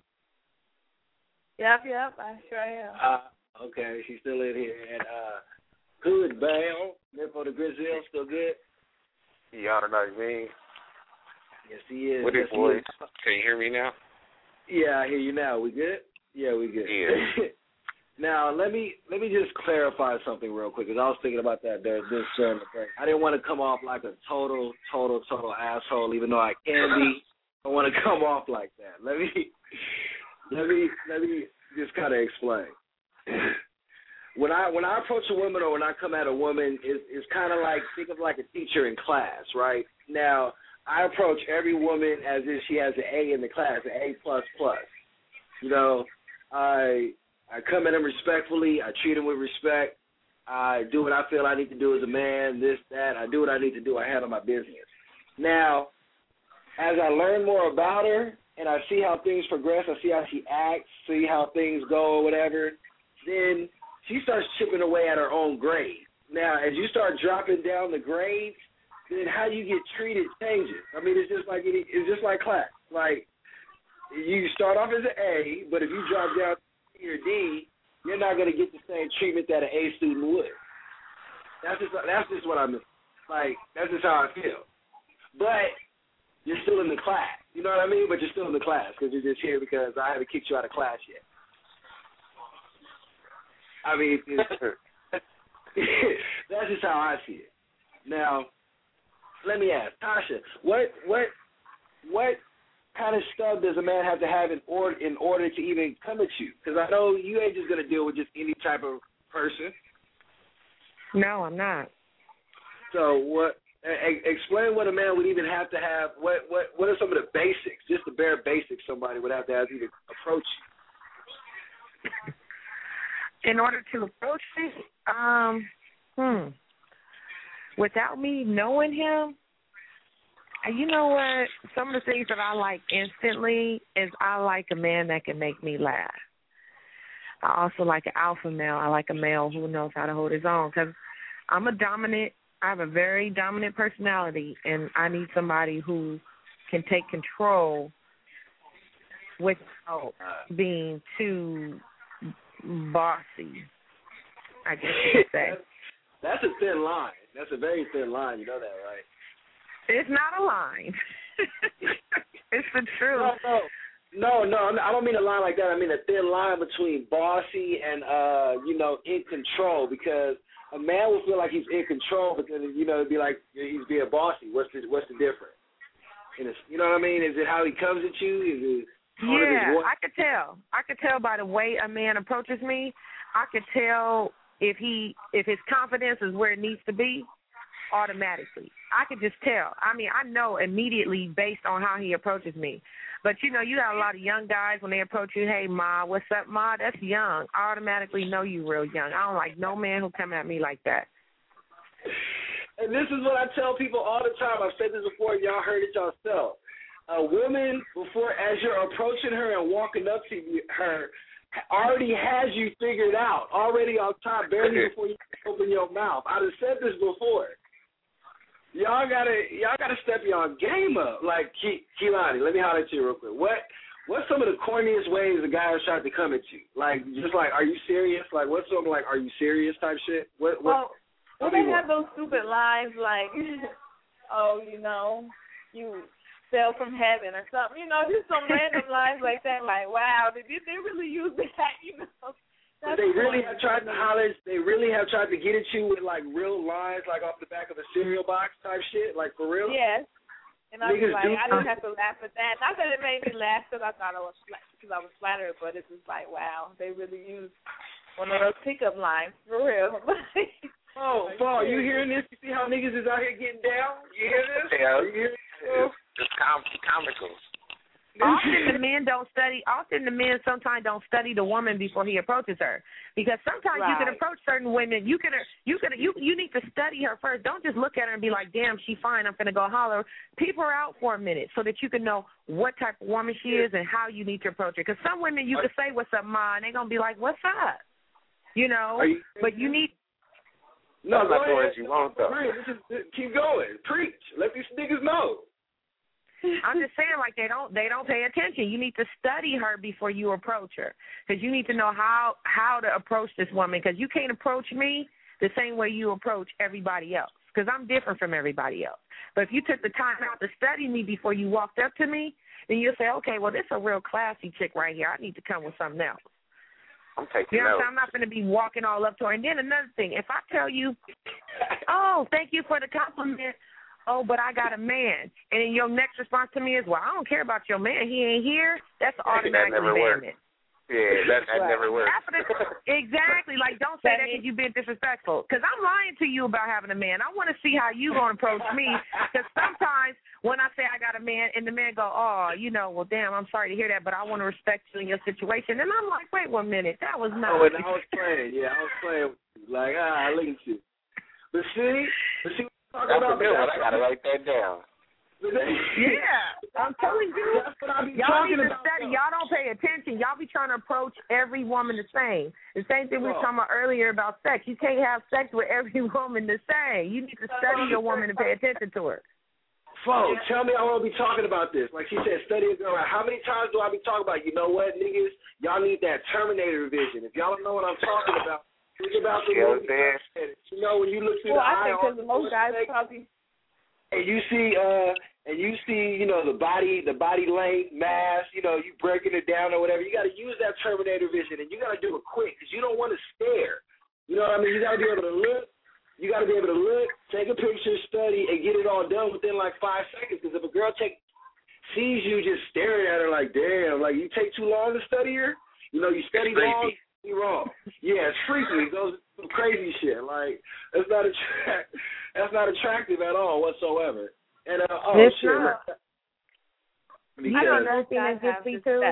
Yep, I sure am. Okay, she's still in here. And Good Bell, Nympho the Grizzly, still good? Yeah, I mean. Yes, he is. What is boys? Can you hear me now? Yeah, I hear you now. We good? Yeah, we good. Yeah. Now, let me just clarify something real quick, because I was thinking about that during the break. I didn't want to come off like a total asshole, even though I can be. I want to come off like that. Let me just kind of explain. When I approach a woman or when I come at a woman, it's kind of like, think of like a teacher in class, right? Now, I approach every woman as if she has an A in the class, an A++. You know, I come at them respectfully. I treat them with respect. I do what I feel I need to do as a man, this, that. I do what I need to do. I handle my business. Now, as I learn more about her and I see how things progress, I see how she acts, see how things go or whatever, then she starts chipping away at her own grade. Now, as you start dropping down the grades, then how you get treated changes. I mean, it's just like class. Like, you start off as an A, but if you drop down to C or D, you're not going to get the same treatment that an A student would. That's just what I mean. Like, that's just how I feel. But you're still in the class. You know what I mean? But you're still in the class because you're just here because I haven't kicked you out of class yet. I mean, that's just how I see it. Now, let me ask, Tasha, what kind of stuff does a man have to have in order to even come at you? Because I know you ain't just going to deal with just any type of person. No, I'm not. So what? Explain what a man would even have to have. What are some of the basics, just the bare basics somebody would have to even approach you? In order to approach me, without me knowing him, you know what? Some of the things that I like instantly is I like a man that can make me laugh. I also like an alpha male. I like a male who knows how to hold his own because I have a very dominant personality, and I need somebody who can take control without being too bossy, I guess you could say. That's a thin line. That's a very thin line. You know that, right? It's not a line. It's the truth. No, I don't mean a line like that. I mean a thin line between bossy and, in control, because a man will feel like he's in control, but then, it'd be like he's being bossy. What's the difference? You know what I mean? Is it how he comes at you? Is it I could tell. I could tell by the way a man approaches me. I could tell if his confidence is where it needs to be automatically. I could just tell. I mean, I know immediately based on how he approaches me. But, you got a lot of young guys when they approach you, hey, Ma, what's up, Ma? That's young. I automatically know you real young. I don't like no man who come at me like that. And this is what I tell people all the time. I've said this before. Y'all heard it yourself. A woman, as you're approaching her and walking up to her, already has you figured out, already on top, barely before you open your mouth. I've said this before. Y'all gotta step your game up. Like, Kehlani, let me holler at you real quick. What's some of the corniest ways a guy has tried to come at you? Like, just like, are you serious? Like, what's some like, are you serious type shit? Well, they have those stupid lines like, oh, you fell from heaven or something. Just some random lines like that. Like, wow, did they really use that? They really have tried to holler. They really have tried to get at you with like real lines, like off the back of a cereal box type shit, like for real. Yes. And I was like, I didn't have to laugh at that. Not that it made me laugh because I thought I was flattered, but it's just like, wow, they really used one of those pickup lines for real. Paul, you hearing this? You see how niggas is out here getting down? You hear this? Yeah. You hear this? It's comical. Often the men sometimes don't study the woman before he approaches her, because sometimes you can approach certain women. You need to study her first. Don't just look at her and be like, damn, she fine, I'm gonna go holler. Peep her out for a minute so that you can know what type of woman she is and how you need to approach her. Because some women you can say what's up, Ma, and they're gonna be like, what's up, but you need. No, I'm not doing what you want though. Keep going, preach. Let these niggas know. I'm just saying, like, they don't pay attention. You need to study her before you approach her, because you need to know how to approach this woman, because you can't approach me the same way you approach everybody else, because I'm different from everybody else. But if you took the time out to study me before you walked up to me, then you'll say, okay, well, this is a real classy chick right here. I need to come with something else. I'm taking notes. I'm not going to be walking all up to her. And then another thing, if I tell you, oh, thank you for the compliment, oh, but I got a man, and then your next response to me is, well, I don't care about your man. He ain't here. That's automatic abandonment. Yeah, that never works. Exactly. Like, don't say that because you've been disrespectful. Because I'm lying to you about having a man. I want to see how you going to approach me. Because sometimes when I say I got a man and the man go, oh, well, damn, I'm sorry to hear that, but I want to respect you in your situation. And I'm like, wait 1 minute. That was not. Oh, and I was playing. Yeah, I was playing. Like, look at you. But see what I'm talking That's about? a good one. I gotta write that down. Yeah, I'm telling you, That's what I be y'all talking need to about. study. Y'all don't pay attention. Y'all be trying to approach every woman the same. The same thing we were talking about earlier about sex. You can't have sex with every woman the same. You need to study your woman and pay attention to her. Folks, tell me I won't be talking about this. Like she said, study a girl. How many times do I be talking about, you know what, niggas? Y'all need that Terminator vision. If y'all don't know what I'm talking about, think about the movie. You know, when you look through the eye, I think because most guys probably. And you see, you know, the body length, mass, you know, you breaking it down or whatever. You got to use that Terminator vision, and you got to do it quick because you don't want to stare. You know what I mean? You got to be able to look. You got to be able to look, take a picture, study, and get it all done within like 5 seconds. Because if a girl sees you just staring at her like, damn, like you take too long to study her, you know, you study long, you wrong. Yeah, it's freaky. It goes some crazy shit. Like that's not attractive at all whatsoever. And it's shit. Not. I know another thing that gets me too.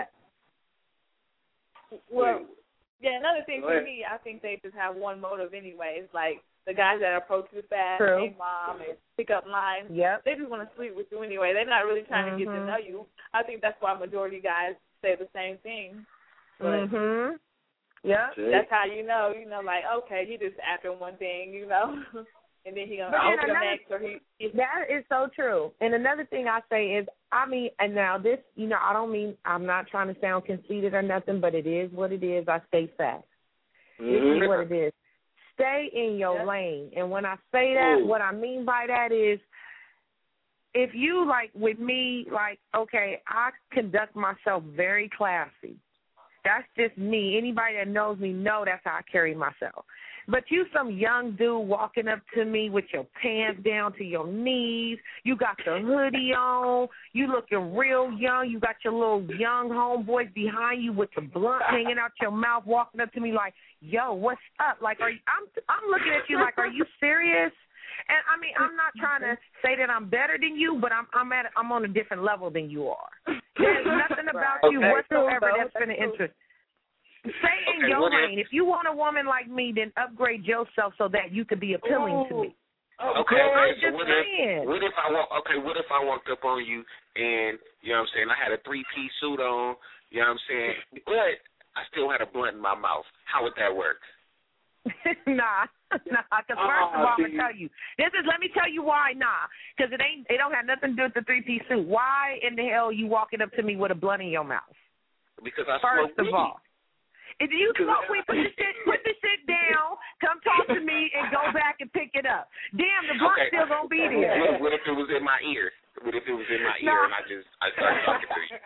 Well, yeah, another thing for me, I think they just have one motive anyway. It's like the guys that approach you fast, hey mom, and pick up lines. Yep. They just want to sleep with you anyway. They're not really trying to get to know you. I think that's why majority guys say the same thing. But yeah, that's how you know, like, okay, he just after one thing, you know. And then he gonna open the next, or he. That is so true. And another thing I say is, I mean, and now this, you know, I'm not trying to sound conceited or nothing, but it is what it is. I say facts. This is what it is. Stay in your lane. And when I say that, what I mean by that is, if you like with me, like, okay, I conduct myself very classy. That's just me. Anybody that knows me know that's how I carry myself. But you some young dude walking up to me with your pants down to your knees. You got the hoodie on. You looking real young. You got your little young homeboys behind you with the blunt hanging out your mouth, walking up to me like, yo, what's up? Like, I'm looking at you like, are you serious? And I mean, I'm not trying to say that I'm better than you, but I'm on a different level than you are. There's nothing about you whatsoever that's going to interest. Stay in your lane. If you want a woman like me, then upgrade yourself so that you could be appealing to me. Okay, I'm so just saying. what if I walked up on you and, you know what I'm saying, I had a 3-piece suit on, you know what I'm saying, but I still had a blunt in my mouth. How would that work? Nah, because first of all, I'm going to tell you. Let me tell you why, because it don't have nothing to do with the 3-piece suit. Why in the hell are you walking up to me with a blunt in your mouth? Because I smoke weed. First of all. If you smoke weed, put the shit down, come talk to me, and go back and pick it up. Damn, the blunt's still going to be there. What if it was in my ear? And I started talking to you?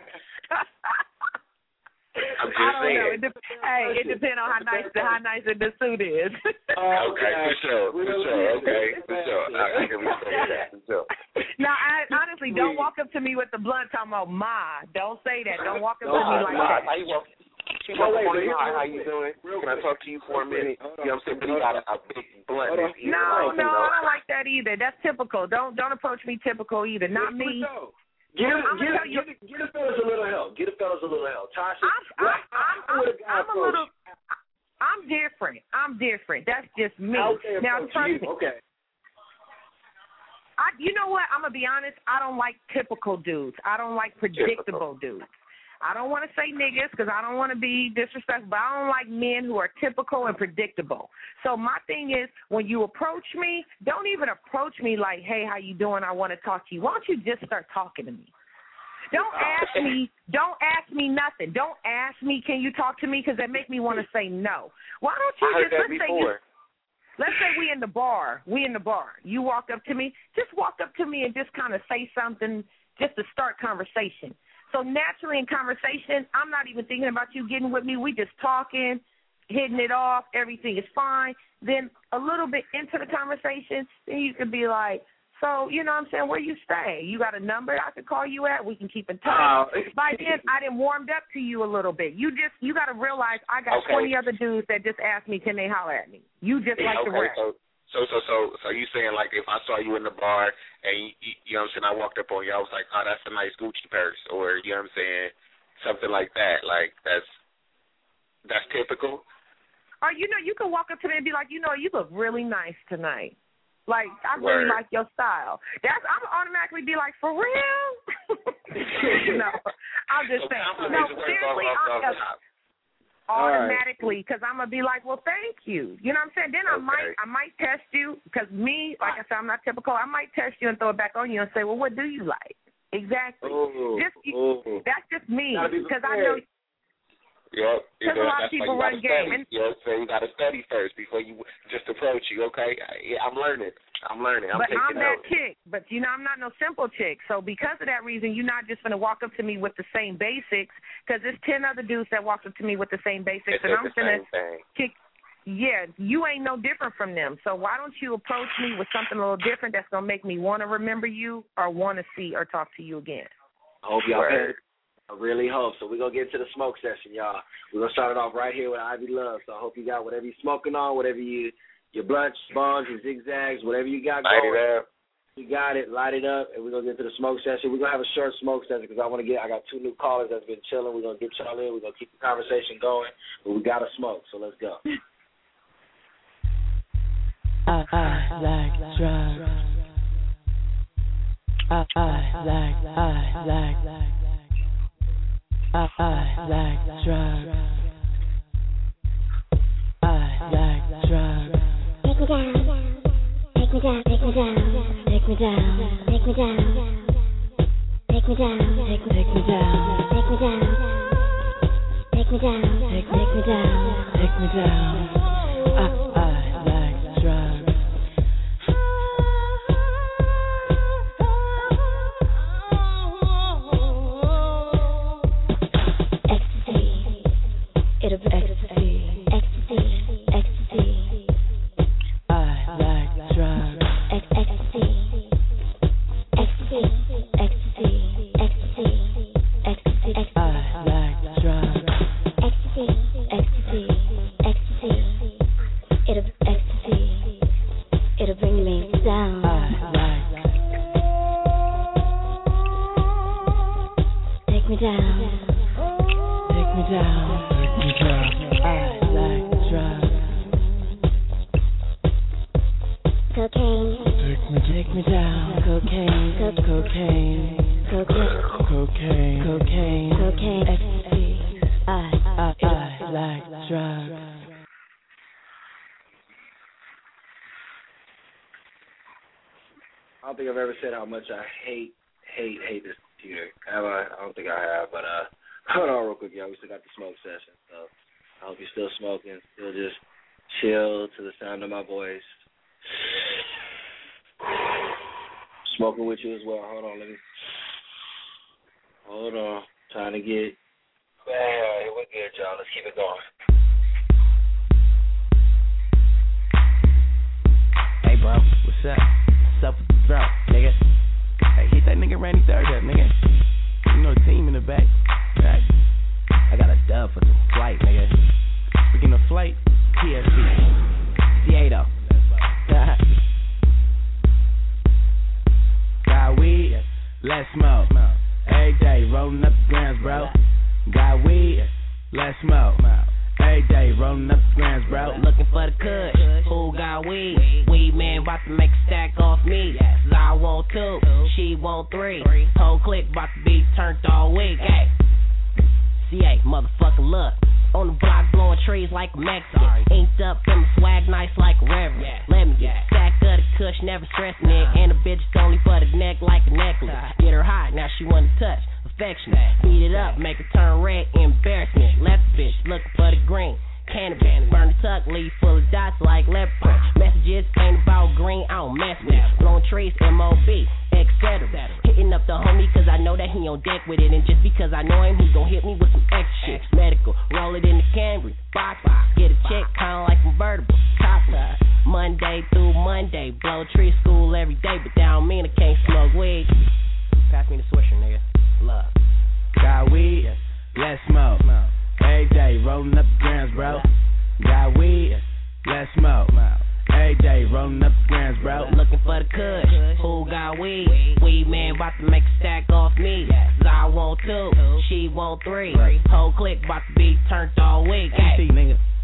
I'm just saying. It depends on how nice the suit is. Okay, for sure. Okay, for sure. I can respect that, for sure. Now, honestly, don't walk up to me with the blunt talking about ma. Don't say that. Don't walk up to me like that. How you walk? How you doing? Can I talk to you for a minute? You know what I'm saying? But he got a big blunt. No, I don't like that either. That's typical. Don't approach me typical either. Not me. Get a fellas a little help. Tasha, I'm different. That's just me. Now, trust me. Okay. You know what? I'm going to be honest. I don't like typical dudes. I don't like predictable dudes. I don't want to say niggas because I don't want to be disrespectful, but I don't like men who are typical and predictable. So my thing is, when you approach me, don't even approach me like, hey, how you doing? I want to talk to you. Why don't you just start talking to me? Don't ask me nothing. Don't ask me, can you talk to me? Because that make me want to say no. Why don't you let's say we in the bar. You walk up to me. Just walk up to me and just kind of say something just to start conversation. So naturally in conversation, I'm not even thinking about you getting with me. We just talking, hitting it off. Everything is fine. Then a little bit into the conversation, then you could be like, so, you know what I'm saying, where you stay? You got a number I could call you at? We can keep in touch. By then, I done warmed up to you a little bit. You got to realize I got 20 other dudes that just asked me, can they holler at me? You just like the rest. So you saying, like, if I saw you in the bar and, you know what I'm saying, I walked up on you, I was like, oh, that's a nice Gucci purse, or, you know what I'm saying, something like that. Like, that's typical? Or, you know, you can walk up to me and be like, you know, you look really nice tonight. Like, I really like your style. I'm automatically be like, for real? No, I'm just saying. No, seriously, automatically, because I'm going to be like, well, thank you. You know what I'm saying? Then I might test you, because me, like I said, I'm not typical. I might test you and throw it back on you and say, well, what do you like? Exactly. That's just me, because I know. Yep. Because a lot of people run game. So you got to study first before you just approach you, okay? I'm learning. I'm but I'm that chick. But, you know, I'm not no simple chick. So because of that reason, you're not just going to walk up to me with the same basics, because there's 10 other dudes that walk up to me with the same basics. And I'm going to kick. Yeah, you ain't no different from them. So why don't you approach me with something a little different that's going to make me want to remember you or want to see or talk to you again? I hope y'all heard. I really hope. So we're going to get into the smoke session, y'all. We're going to start it off right here with Ivy Love. So I hope you got whatever you're smoking on, whatever your blunts, bonds, your zigzags, whatever you got going. Light it up. You got it. Light it up. And we're going to get into the smoke session. We're going to have a short smoke session because I got 2 new callers that's been chilling. We're going to get y'all in. We're going to keep the conversation going. But we got to smoke. So let's go. I like drugs. I like drugs. I like drugs. Take me down, take me down, take me down, take me down, take me down, take me down, take me down, take me down, take me down, take me down, take me down. I like drugs. It'll be ecstasy, ecstasy, ecstasy. I like drugs. Ecstasy, ecstasy, ecstasy, ecstasy, ecstasy, ecstasy. I like drugs. Ecstasy, ecstasy, ecstasy. It'll be ecstasy. It'll bring me down. I like. Take me down. Take me down. I like drugs. Cocaine. Take me down. Cocaine. Cocaine. Cocaine. Cocaine. Ecstasy. I like drugs. I don't think I've ever said how much I hate this computer. Have I? I don't think I have, but hold on real quick, y'all. We still got the smoke session, so I hope you're still smoking, still just chill to the sound of my voice. Smoking with you as well. Hold on, hold on. Trying to get. Man, we're good, y'all. Let's keep it going. Hey, bro, what's up? What's up with the throat, nigga? Hey, hit that nigga Randy Third up, nigga. You know the team in the back, right? I got a dub for some flight, nigga. Speaking of flight, TSC, Seattle. Got weed, let's smoke. Every day, rolling up the grams, bro. Got weed, let's smoke. Every day, rolling up the grams, bro. Looking for the kush, who got weed? Weed man about to make a stack off me. Cause I want 2, she want 3. Whole clique about to be turned all week. Hey, CA, motherfucker, look. On the block blowing trees like a Mexican. Inked up in my swag nice like a reverend. Let me get a stack of the kush, never stressing it. And the bitch is only for the neck like a necklace. Get her hot, now she wanna touch. Affectionate, beat it up, make her turn red, embarrassment. Left bitch, looking for the green. Cannabis, burn the tuck, leaf full of dots like leopard. Messages ain't about green, I don't mess with it. Blowing trees, MOB, etc. Hitting up the homie cause I know that he on deck with it. And just because I know him, he gon' hit me with some extra shit. Medical, roll it in the Camry, box, get a check, kinda like convertible. Top side, Monday through Monday, blow tree school every day, but that don't mean I can't smoke weed. Pass me the swisher, nigga. Love. Got weed, let's smoke. Every day, rolling up the grams, bro. Got weed, let's smoke. Every day, rolling up the grams, bro. Looking for the kush, who got weed? Weed man about to make a stack off me. Cause I want 2, she want 3. Whole clique about to be turned all week. MC, nigga.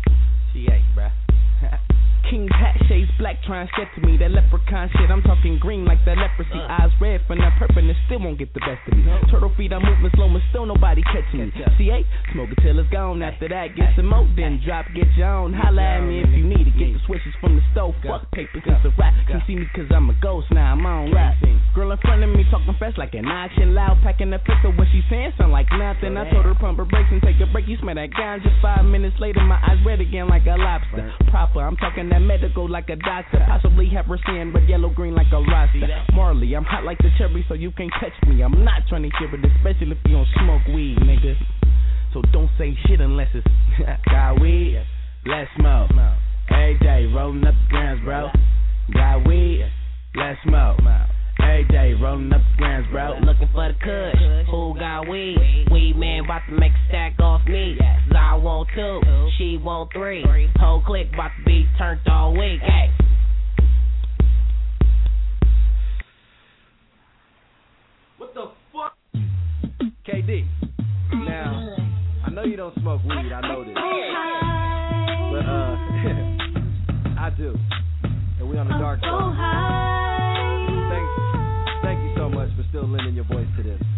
She ate, bruh. King's hat shades black, trying to get to me. That leprechaun shit, I'm talking green like that leprosy. Eyes red from that purple, and still won't get the best of me. Turtle feet, I'm moving slow, but still nobody catching me. C8, smoke it till it's gone. After that, get some more, then drop, get your own. Holla at me if you need it. Get the switches from the stove. Fuck papers, it's a rap. Can't see me cause I'm a ghost, now I'm on rap. Girl in front of me talking fast like an action loud, packing the pistol. What she saying sound like nothing. I told her pump her brakes and take a break. You smell that ganja. 5 minutes later, my eyes red again like a lobster. Proper, I'm talking that medical like a doctor. Possibly have her seeing red, yellow, green like a rasta. Marley, I'm hot like the cherry, so you can't touch me. I'm not trying to hear it, especially if you don't smoke weed, nigga. So don't say shit unless it's got weed, let's smoke. Every day, rolling up the grams, bro. Got weed, let's smoke. Every day, rolling up the grams, bro. Looking for the kush, who got weed? Weed man about to make a stack off me. Cause I want 2, she want 3. Whole clique about to be turned all week. Hey. What the fuck? KD, now, I know you don't smoke weed, I know this. But, I do. And we on the dark side. Thank you so much for still lending your voice to this.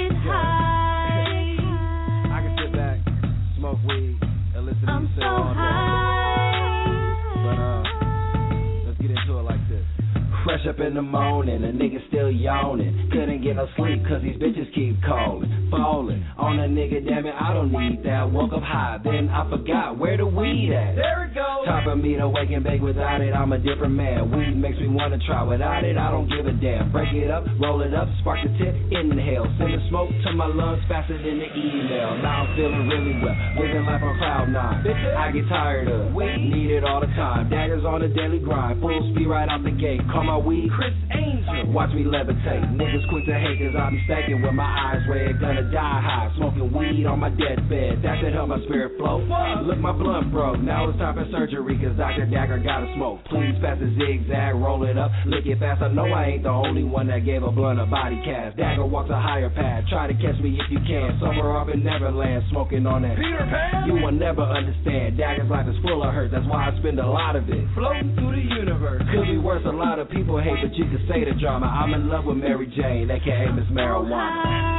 I can sit back, smoke weed, and listen to you sing all day. But let's get into it like this. Fresh up in the morning, a nigga still yawning. Couldn't get no sleep cause these bitches keep calling. Falling on a nigga, damn it, I don't need that. Woke up high, then I forgot where the weed at. There it goes. Time for me to wake and bake without it, I'm a different man. Weed makes me wanna try, without it, I don't give a damn. Break it up, roll it up, spark the tip, inhale. Send the smoke to my lungs faster than the email. Now I'm feeling really well, living life on cloud 9. I get tired of weed, need it all the time. Daggers on the daily grind, full speed right out the gate. Call my weed Chris Angel, watch me levitate. Niggas quick to hate cause I be stacking with my eyes red. Gonna die high, smoking weed on my deathbed. That should help my spirit flow. Look, my blunt broke, now it's time for surgery cause Dr. Dagger gotta smoke. Please pass the zigzag, roll it up, lick it fast. I know I ain't the only one that gave a blunt a body cast. Dagger walks a higher path, try to catch me if you can. Somewhere up in Neverland, smoking on that Peter Pan. You will never understand, Dagger's life is full of hurt. That's why I spend a lot of it floating through the universe. Could be worse, a lot of people hate, but you can say the drama. I'm in love with Mary Jane, aka Miss Marijuana.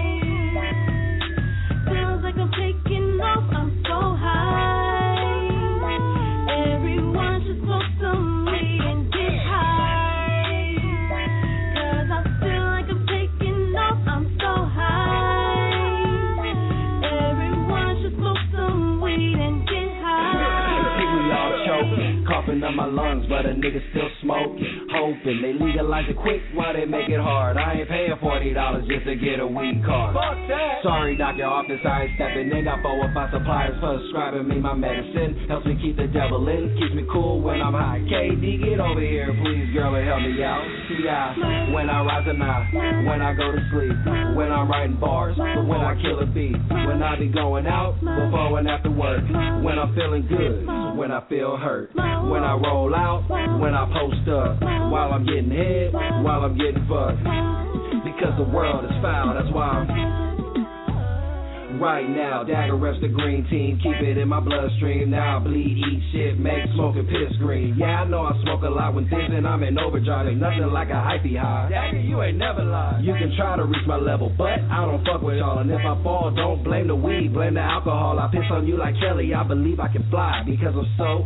Feels like I'm taking off, I'm so high. Everyone should smoke some weed and get high. Cause I feel like I'm taking off, I'm so high. Everyone should smoke some weed and get high. People all choking, coughing up my lungs, but a nigga still smoking. Hoping they legalize it quick while they make it hard. I ain't paying $40 just to get a weed card. Fuck that. Sorry, doctor, office, I ain't stepping in. Got 4 or 5 suppliers prescribing me my medicine. Helps me keep the devil in, keeps me cool when I'm high. KD, get over here, please, girl, and help me out. See, when I rise and when I go to sleep, when I'm writing bars, when I kill a beat, when I be going out, before and after work, when I'm feeling good, when I feel hurt, when I roll out, when I post up, while I'm getting head, while I'm getting fucked. Because the world is foul, that's why I'm right now. Dagger reps the green team, keep it in my bloodstream. Now I bleed, eat shit, make smoking piss green. Yeah, I know I smoke a lot when things and I'm in overdrive. Ain't nothing like a hypey high. Dagger, you ain't never lied. You can try to reach my level, but I don't fuck with y'all. And if I fall, don't blame the weed, blame the alcohol. I piss on you like Kelly, I believe I can fly. Because I'm so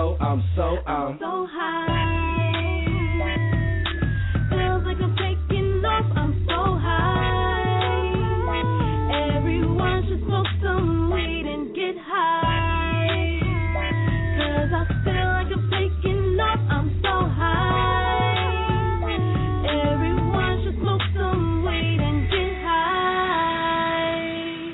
high. Feels like I'm taking off, I'm so high. Everyone should smoke some weed and get high. Cause I feel like I'm taking off, I'm so high. Everyone should smoke some weed and get high.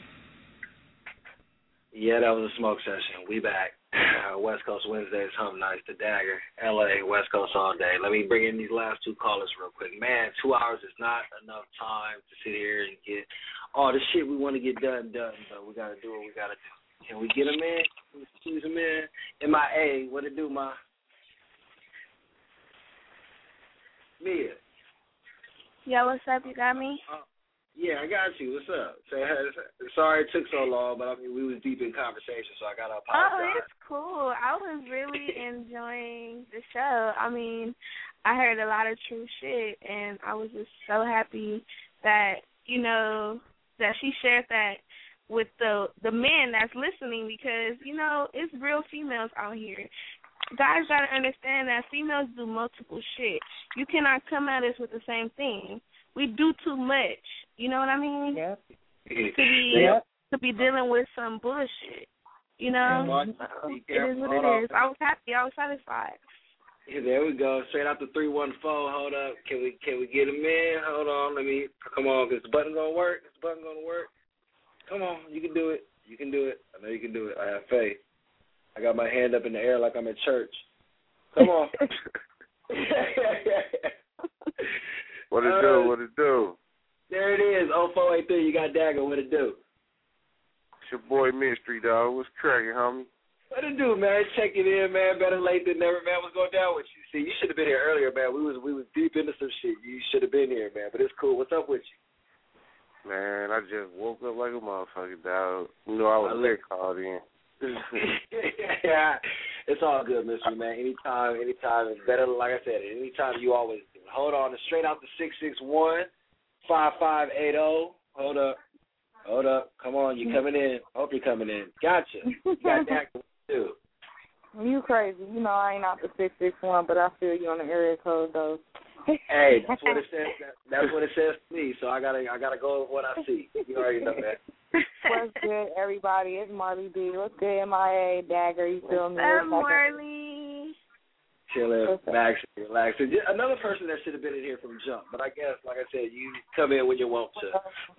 Yeah, that was a smoke session. We back. West Coast Wednesdays, Hump Nights, the Dagger, LA, West Coast all day. Let me bring in these last 2 callers real quick. Man, 2 hours is not enough time to sit here and get all the shit we want to get done. But we got to do what we got to do. Can we get them in? Can we squeeze them in? MIA, what it do, ma? Mia. Yeah, what's up? You got me? Yeah, I got you. What's up? Say sorry it took so long, but I mean we was deep in conversation, so I gotta apologize. Oh, it's cool. I was really enjoying the show. I mean, I heard a lot of true shit, and I was just so happy that, you know, that she shared that with the men that's listening, because, you know, it's real females out here. Guys got to understand that females do multiple shit. You cannot come at us with the same thing. We do too much. You know what I mean? Yep. To be dealing with some bullshit. You know? It is what it is. I was happy. I was satisfied. Yeah, there we go. Straight out the 314. Hold up. Can we get him in? Hold on. Come on. Is the button going to work? Is the button going to work? Come on. You can do it. You can do it. I know you can do it. I have faith. I got my hand up in the air like I'm at church. Come on. What it do? What it do? There it is. 0483. You got Dagger. What it do? It's your boy Mystery, dog. What's cracking, homie? What it do, man? Check it in, man. Better late than never, man. What's going down with you? See, you should have been here earlier, man. We was deep into some shit. You should have been here, man. But it's cool. What's up with you? Man, I just woke up like a motherfucker, dog. You know, I was late called in. Yeah, it's all good, Mystery, man. Anytime, it's better. Like I said, anytime you always do. Hold on, straight out the 661-5580. Hold up. Come on, you coming in? Hope you're coming in. Gotcha. You got that too. You crazy? You know I ain't out the 661, but I feel you on the area code though. Hey, that's what it says. That's what it says to me. So I gotta go with what I see. You already know that. What's good, everybody? It's Marley B. What's good, MIA, Dagger? You feel me? Marley. Chilling, relaxing. Another person that should have been in here from jump, but I guess, like I said, you come in when you want to.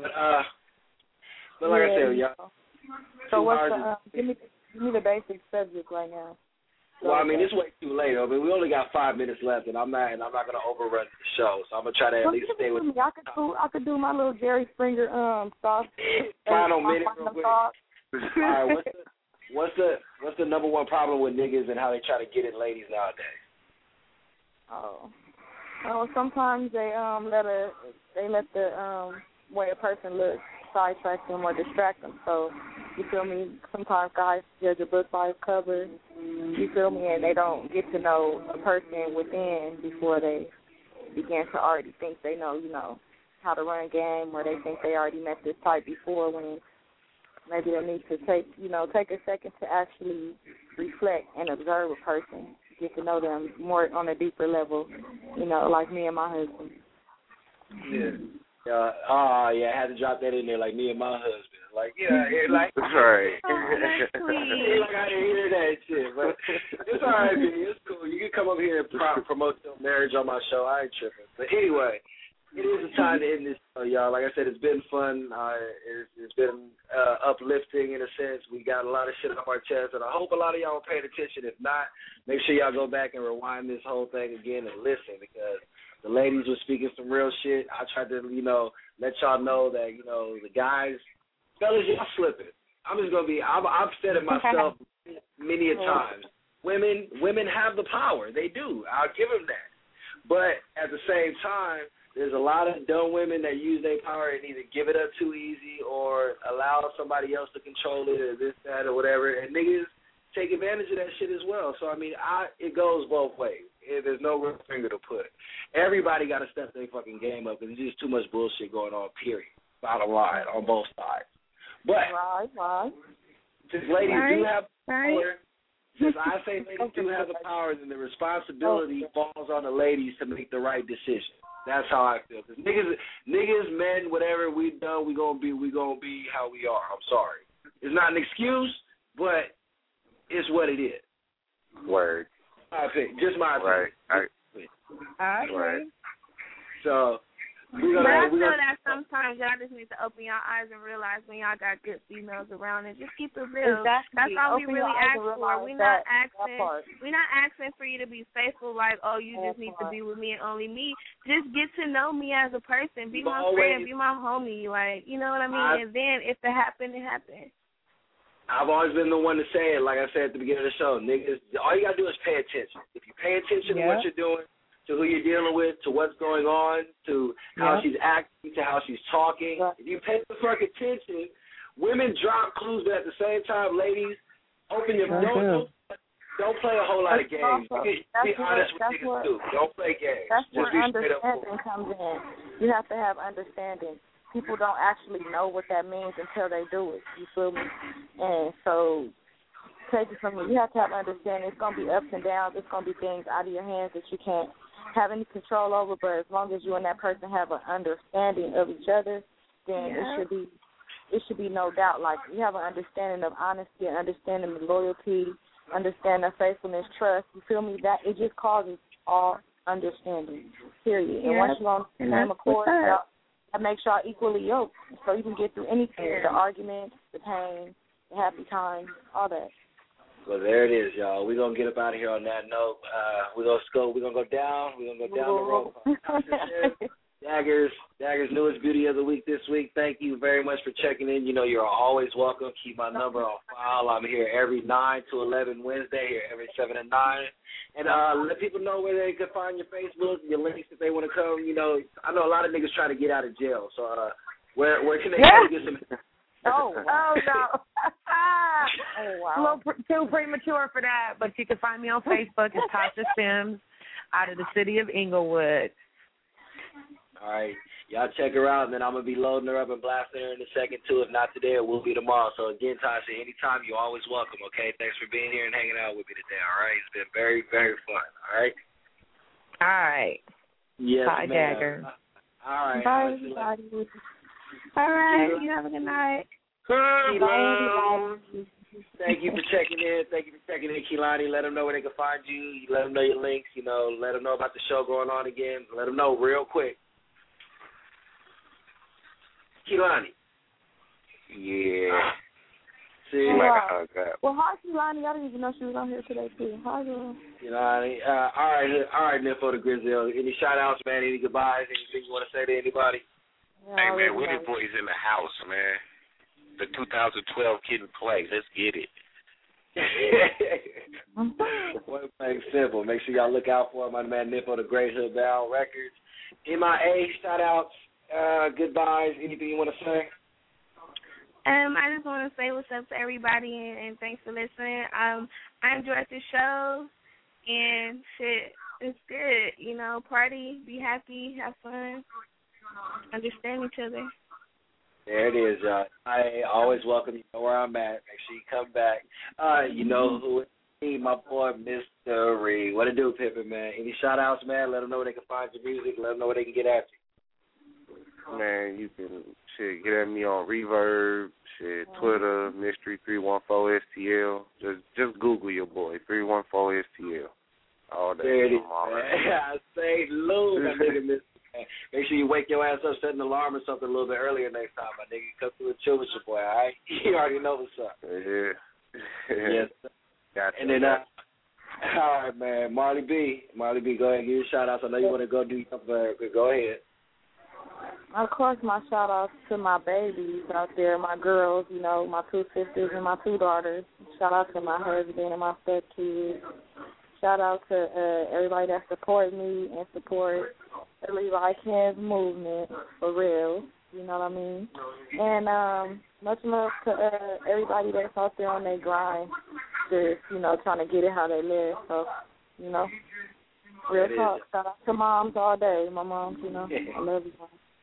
But like I said, y'all. So what's give me the basic subject right now. Well, I mean, it's way too late. I mean, we only got 5 minutes left, and I'm not gonna overrun the show. So I'm gonna try to at least stay with. I could do my little Jerry Springer stuff. Final minute, real quick. All right, what's the number one problem with niggas and how they try to get at ladies nowadays? Oh, sometimes they let the way a person looks sidetrack them or distract them. So, you feel me? Sometimes guys judge a book by its cover. You feel me? And they don't get to know a person within before they begin to already think they know, you know, how to run a game, or they think they already met this type before, when maybe they need to take a second to actually reflect and observe a person, get to know them more on a deeper level, you know, like me and my husband. Yeah. I had to drop that in there, like me and my husband. Like, like that's right. Like I didn't hear that shit, but it's all right, baby. It's cool. You can come over here and promote your marriage on my show. I ain't tripping. But anyway, it is a time to end this show, y'all. Like I said, it's been fun. It's been uplifting in a sense. We got a lot of shit off our chest, and I hope a lot of y'all are paying attention. If not, make sure y'all go back and rewind this whole thing again and listen, because the ladies were speaking some real shit. I tried to, let y'all know that, the guys, fellas, y'all slipping. I'm just going to be, I've said it myself many a times. Women have the power. They do. I'll give them that. But at the same time, there's a lot of dumb women that use their power and either give it up too easy or allow somebody else to control it or this, that, or whatever. And niggas take advantage of that shit as well. So, it goes both ways. There's no real finger to put. Everybody got to step their fucking game up, because there's just too much bullshit going on, period. Bottom line, on both sides. But since ladies do have the power, since I say ladies do have the power, then the responsibility falls on the ladies to make the right decision. That's how I feel. Because niggas, men, whatever we've done, we gonna be how we are. I'm sorry. It's not an excuse, but it's what it is. Word. My opinion, just my opinion. Right. So we're But I gonna feel that sometimes y'all just need to open your eyes and realize when y'all got good females around, and just keep it real. Exactly. That's all we really ask for. We're not asking for you to be faithful, like, oh, you just need to be with me and only me. Just get to know me as a person. Be my friend. Be my homie. Like, you know what I mean? And then if it happened, it happened. I've always been the one to say it, like I said at the beginning of the show. Niggas, all you got to do is pay attention. If you pay attention to what you're doing, to who you're dealing with, to what's going on, to how she's acting, to how she's talking, if you pay the fuck attention, women drop clues, but at the same time, ladies, open your don't play a whole lot of games. Be honest with niggas too. Don't play games. That's Just where be straight up. understanding comes in. You have to have understanding. People don't actually know what that means until they do it. You feel me? And so, take it from me. You have to have understanding. It's gonna be ups and downs. It's gonna be things out of your hands that you can't have any control over. But as long as you and that person have an understanding of each other, then it should be no doubt. Like, you have an understanding of honesty, an understanding of loyalty, understanding of faithfulness, trust. You feel me? That it just causes all understanding. Period. And once you're on the same accord, that makes y'all equally yoked, so you can get through anything: the arguments, the pain, the happy times, all that. Well, there it is, y'all. We're going to get up out of here on that note. We're going to go down. We're going to go down the road. Dagger's newest beauty of the week this week. Thank you very much for checking in. You know, you're always welcome. Keep my number on file. I'm here every 9 to 11 Wednesday, here every 7 to 9. And let people know where they can find your Facebook, your links if they want to come. You know, I know a lot of niggas trying to get out of jail. So where can they go to get some... Oh no. Oh, wow. A little too premature for that, but you can find me on Facebook. It's Tasha Sims out of the city of Inglewood. All right. Y'all check her out, and then I'm going to be loading her up and blasting her in a second, too. If not today, it will be tomorrow. So, again, Tasha, anytime, you're always welcome, okay? Thanks for being here and hanging out with me today, all right? It's been very, very fun, all right? All right. Yes, bye, ma'am. Dagger. All right. Bye, everybody. All right. You have a good night. Thank you for checking in. Kehlani. Let them know where they can find you. Let them know your links. You know, let them know about the show going on again. Let them know real quick. Kehlani. Yeah. See? Well, hi, Kehlani. I didn't even know she was on here today, too. Hi, girl. Kehlani. All right, Nympho the Grizzly. Any shout-outs, man? Any goodbyes? Anything you want to say to anybody? Hey, man, Willie Boy's in the house, man. The 2012 Kid and Play. Let's get it. One thing simple. Make sure y'all look out for my man Nympho the Great Hood Bound Records. MIA, shout-outs, goodbyes, anything you want to say? I just want to say what's up to everybody and thanks for listening. I enjoyed the show, and shit, it's good. You know, party, be happy, have fun, understand each other. There it is, y'all. I always welcome you. Know where I'm at. Make sure you come back. You know who it's me, my boy, Mystery. What it do, Pippin, man? Any shout-outs, man? Let them know where they can find your music. Let them know where they can get at you. Man, you can get at me on Reverb, Twitter, Mystery314STL. Just Google your boy, 314STL. All day. There it is, man. I say, Lou, my nigga, Mystery. Make sure you wake your ass up, set an alarm or something a little bit earlier next time, my nigga. Come through and chill with your boy, all right? You already know what's up. Yeah. Yes. Gotcha. And then, all right, man, Marley B, go ahead and give your shout-outs. I know you want to go do something, but go ahead. Of course, my shout-outs to my babies out there, my girls, you know, my 2 sisters and my 2 daughters. Shout-out to my husband and my stepkids. Shout-out to everybody that support me and support the Levi Kins movement, for real. You know what I mean? And much love to everybody that's out there on their grind, just, you know, trying to get it how they live. So, you know, real talk. Shout out to moms all day. My moms, you know, I love you.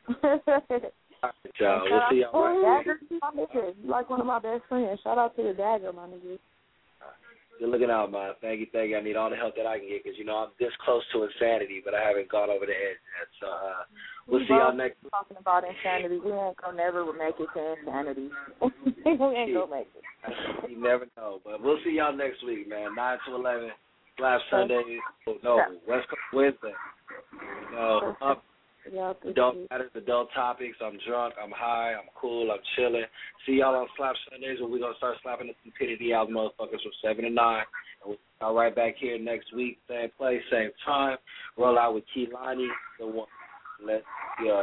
Y'all. We'll see y'all. Dagger, my nigga. You like one of my best friends. Shout out to the Dagger, my nigga. You're looking out, man. Thank you. I need all the help that I can get because, you know, I'm this close to insanity, but I haven't gone over the edge yet. So we'll see y'all next week. Talking about insanity, we ain't going to never make it to insanity. We ain't going to make it. You never know. But we'll see y'all next week, man. 9 to 11, Slap Sunday. No, West Coast Wednesday. You know, adult matters, adult topics. I'm drunk, I'm high, I'm cool, I'm chilling. See y'all on Slap Sundays where we're going to start slapping the stupidity out of motherfuckers from 7 to 9. And we'll start right back here next week, same place, same time. Roll out with Kehlani, the one. Let's go.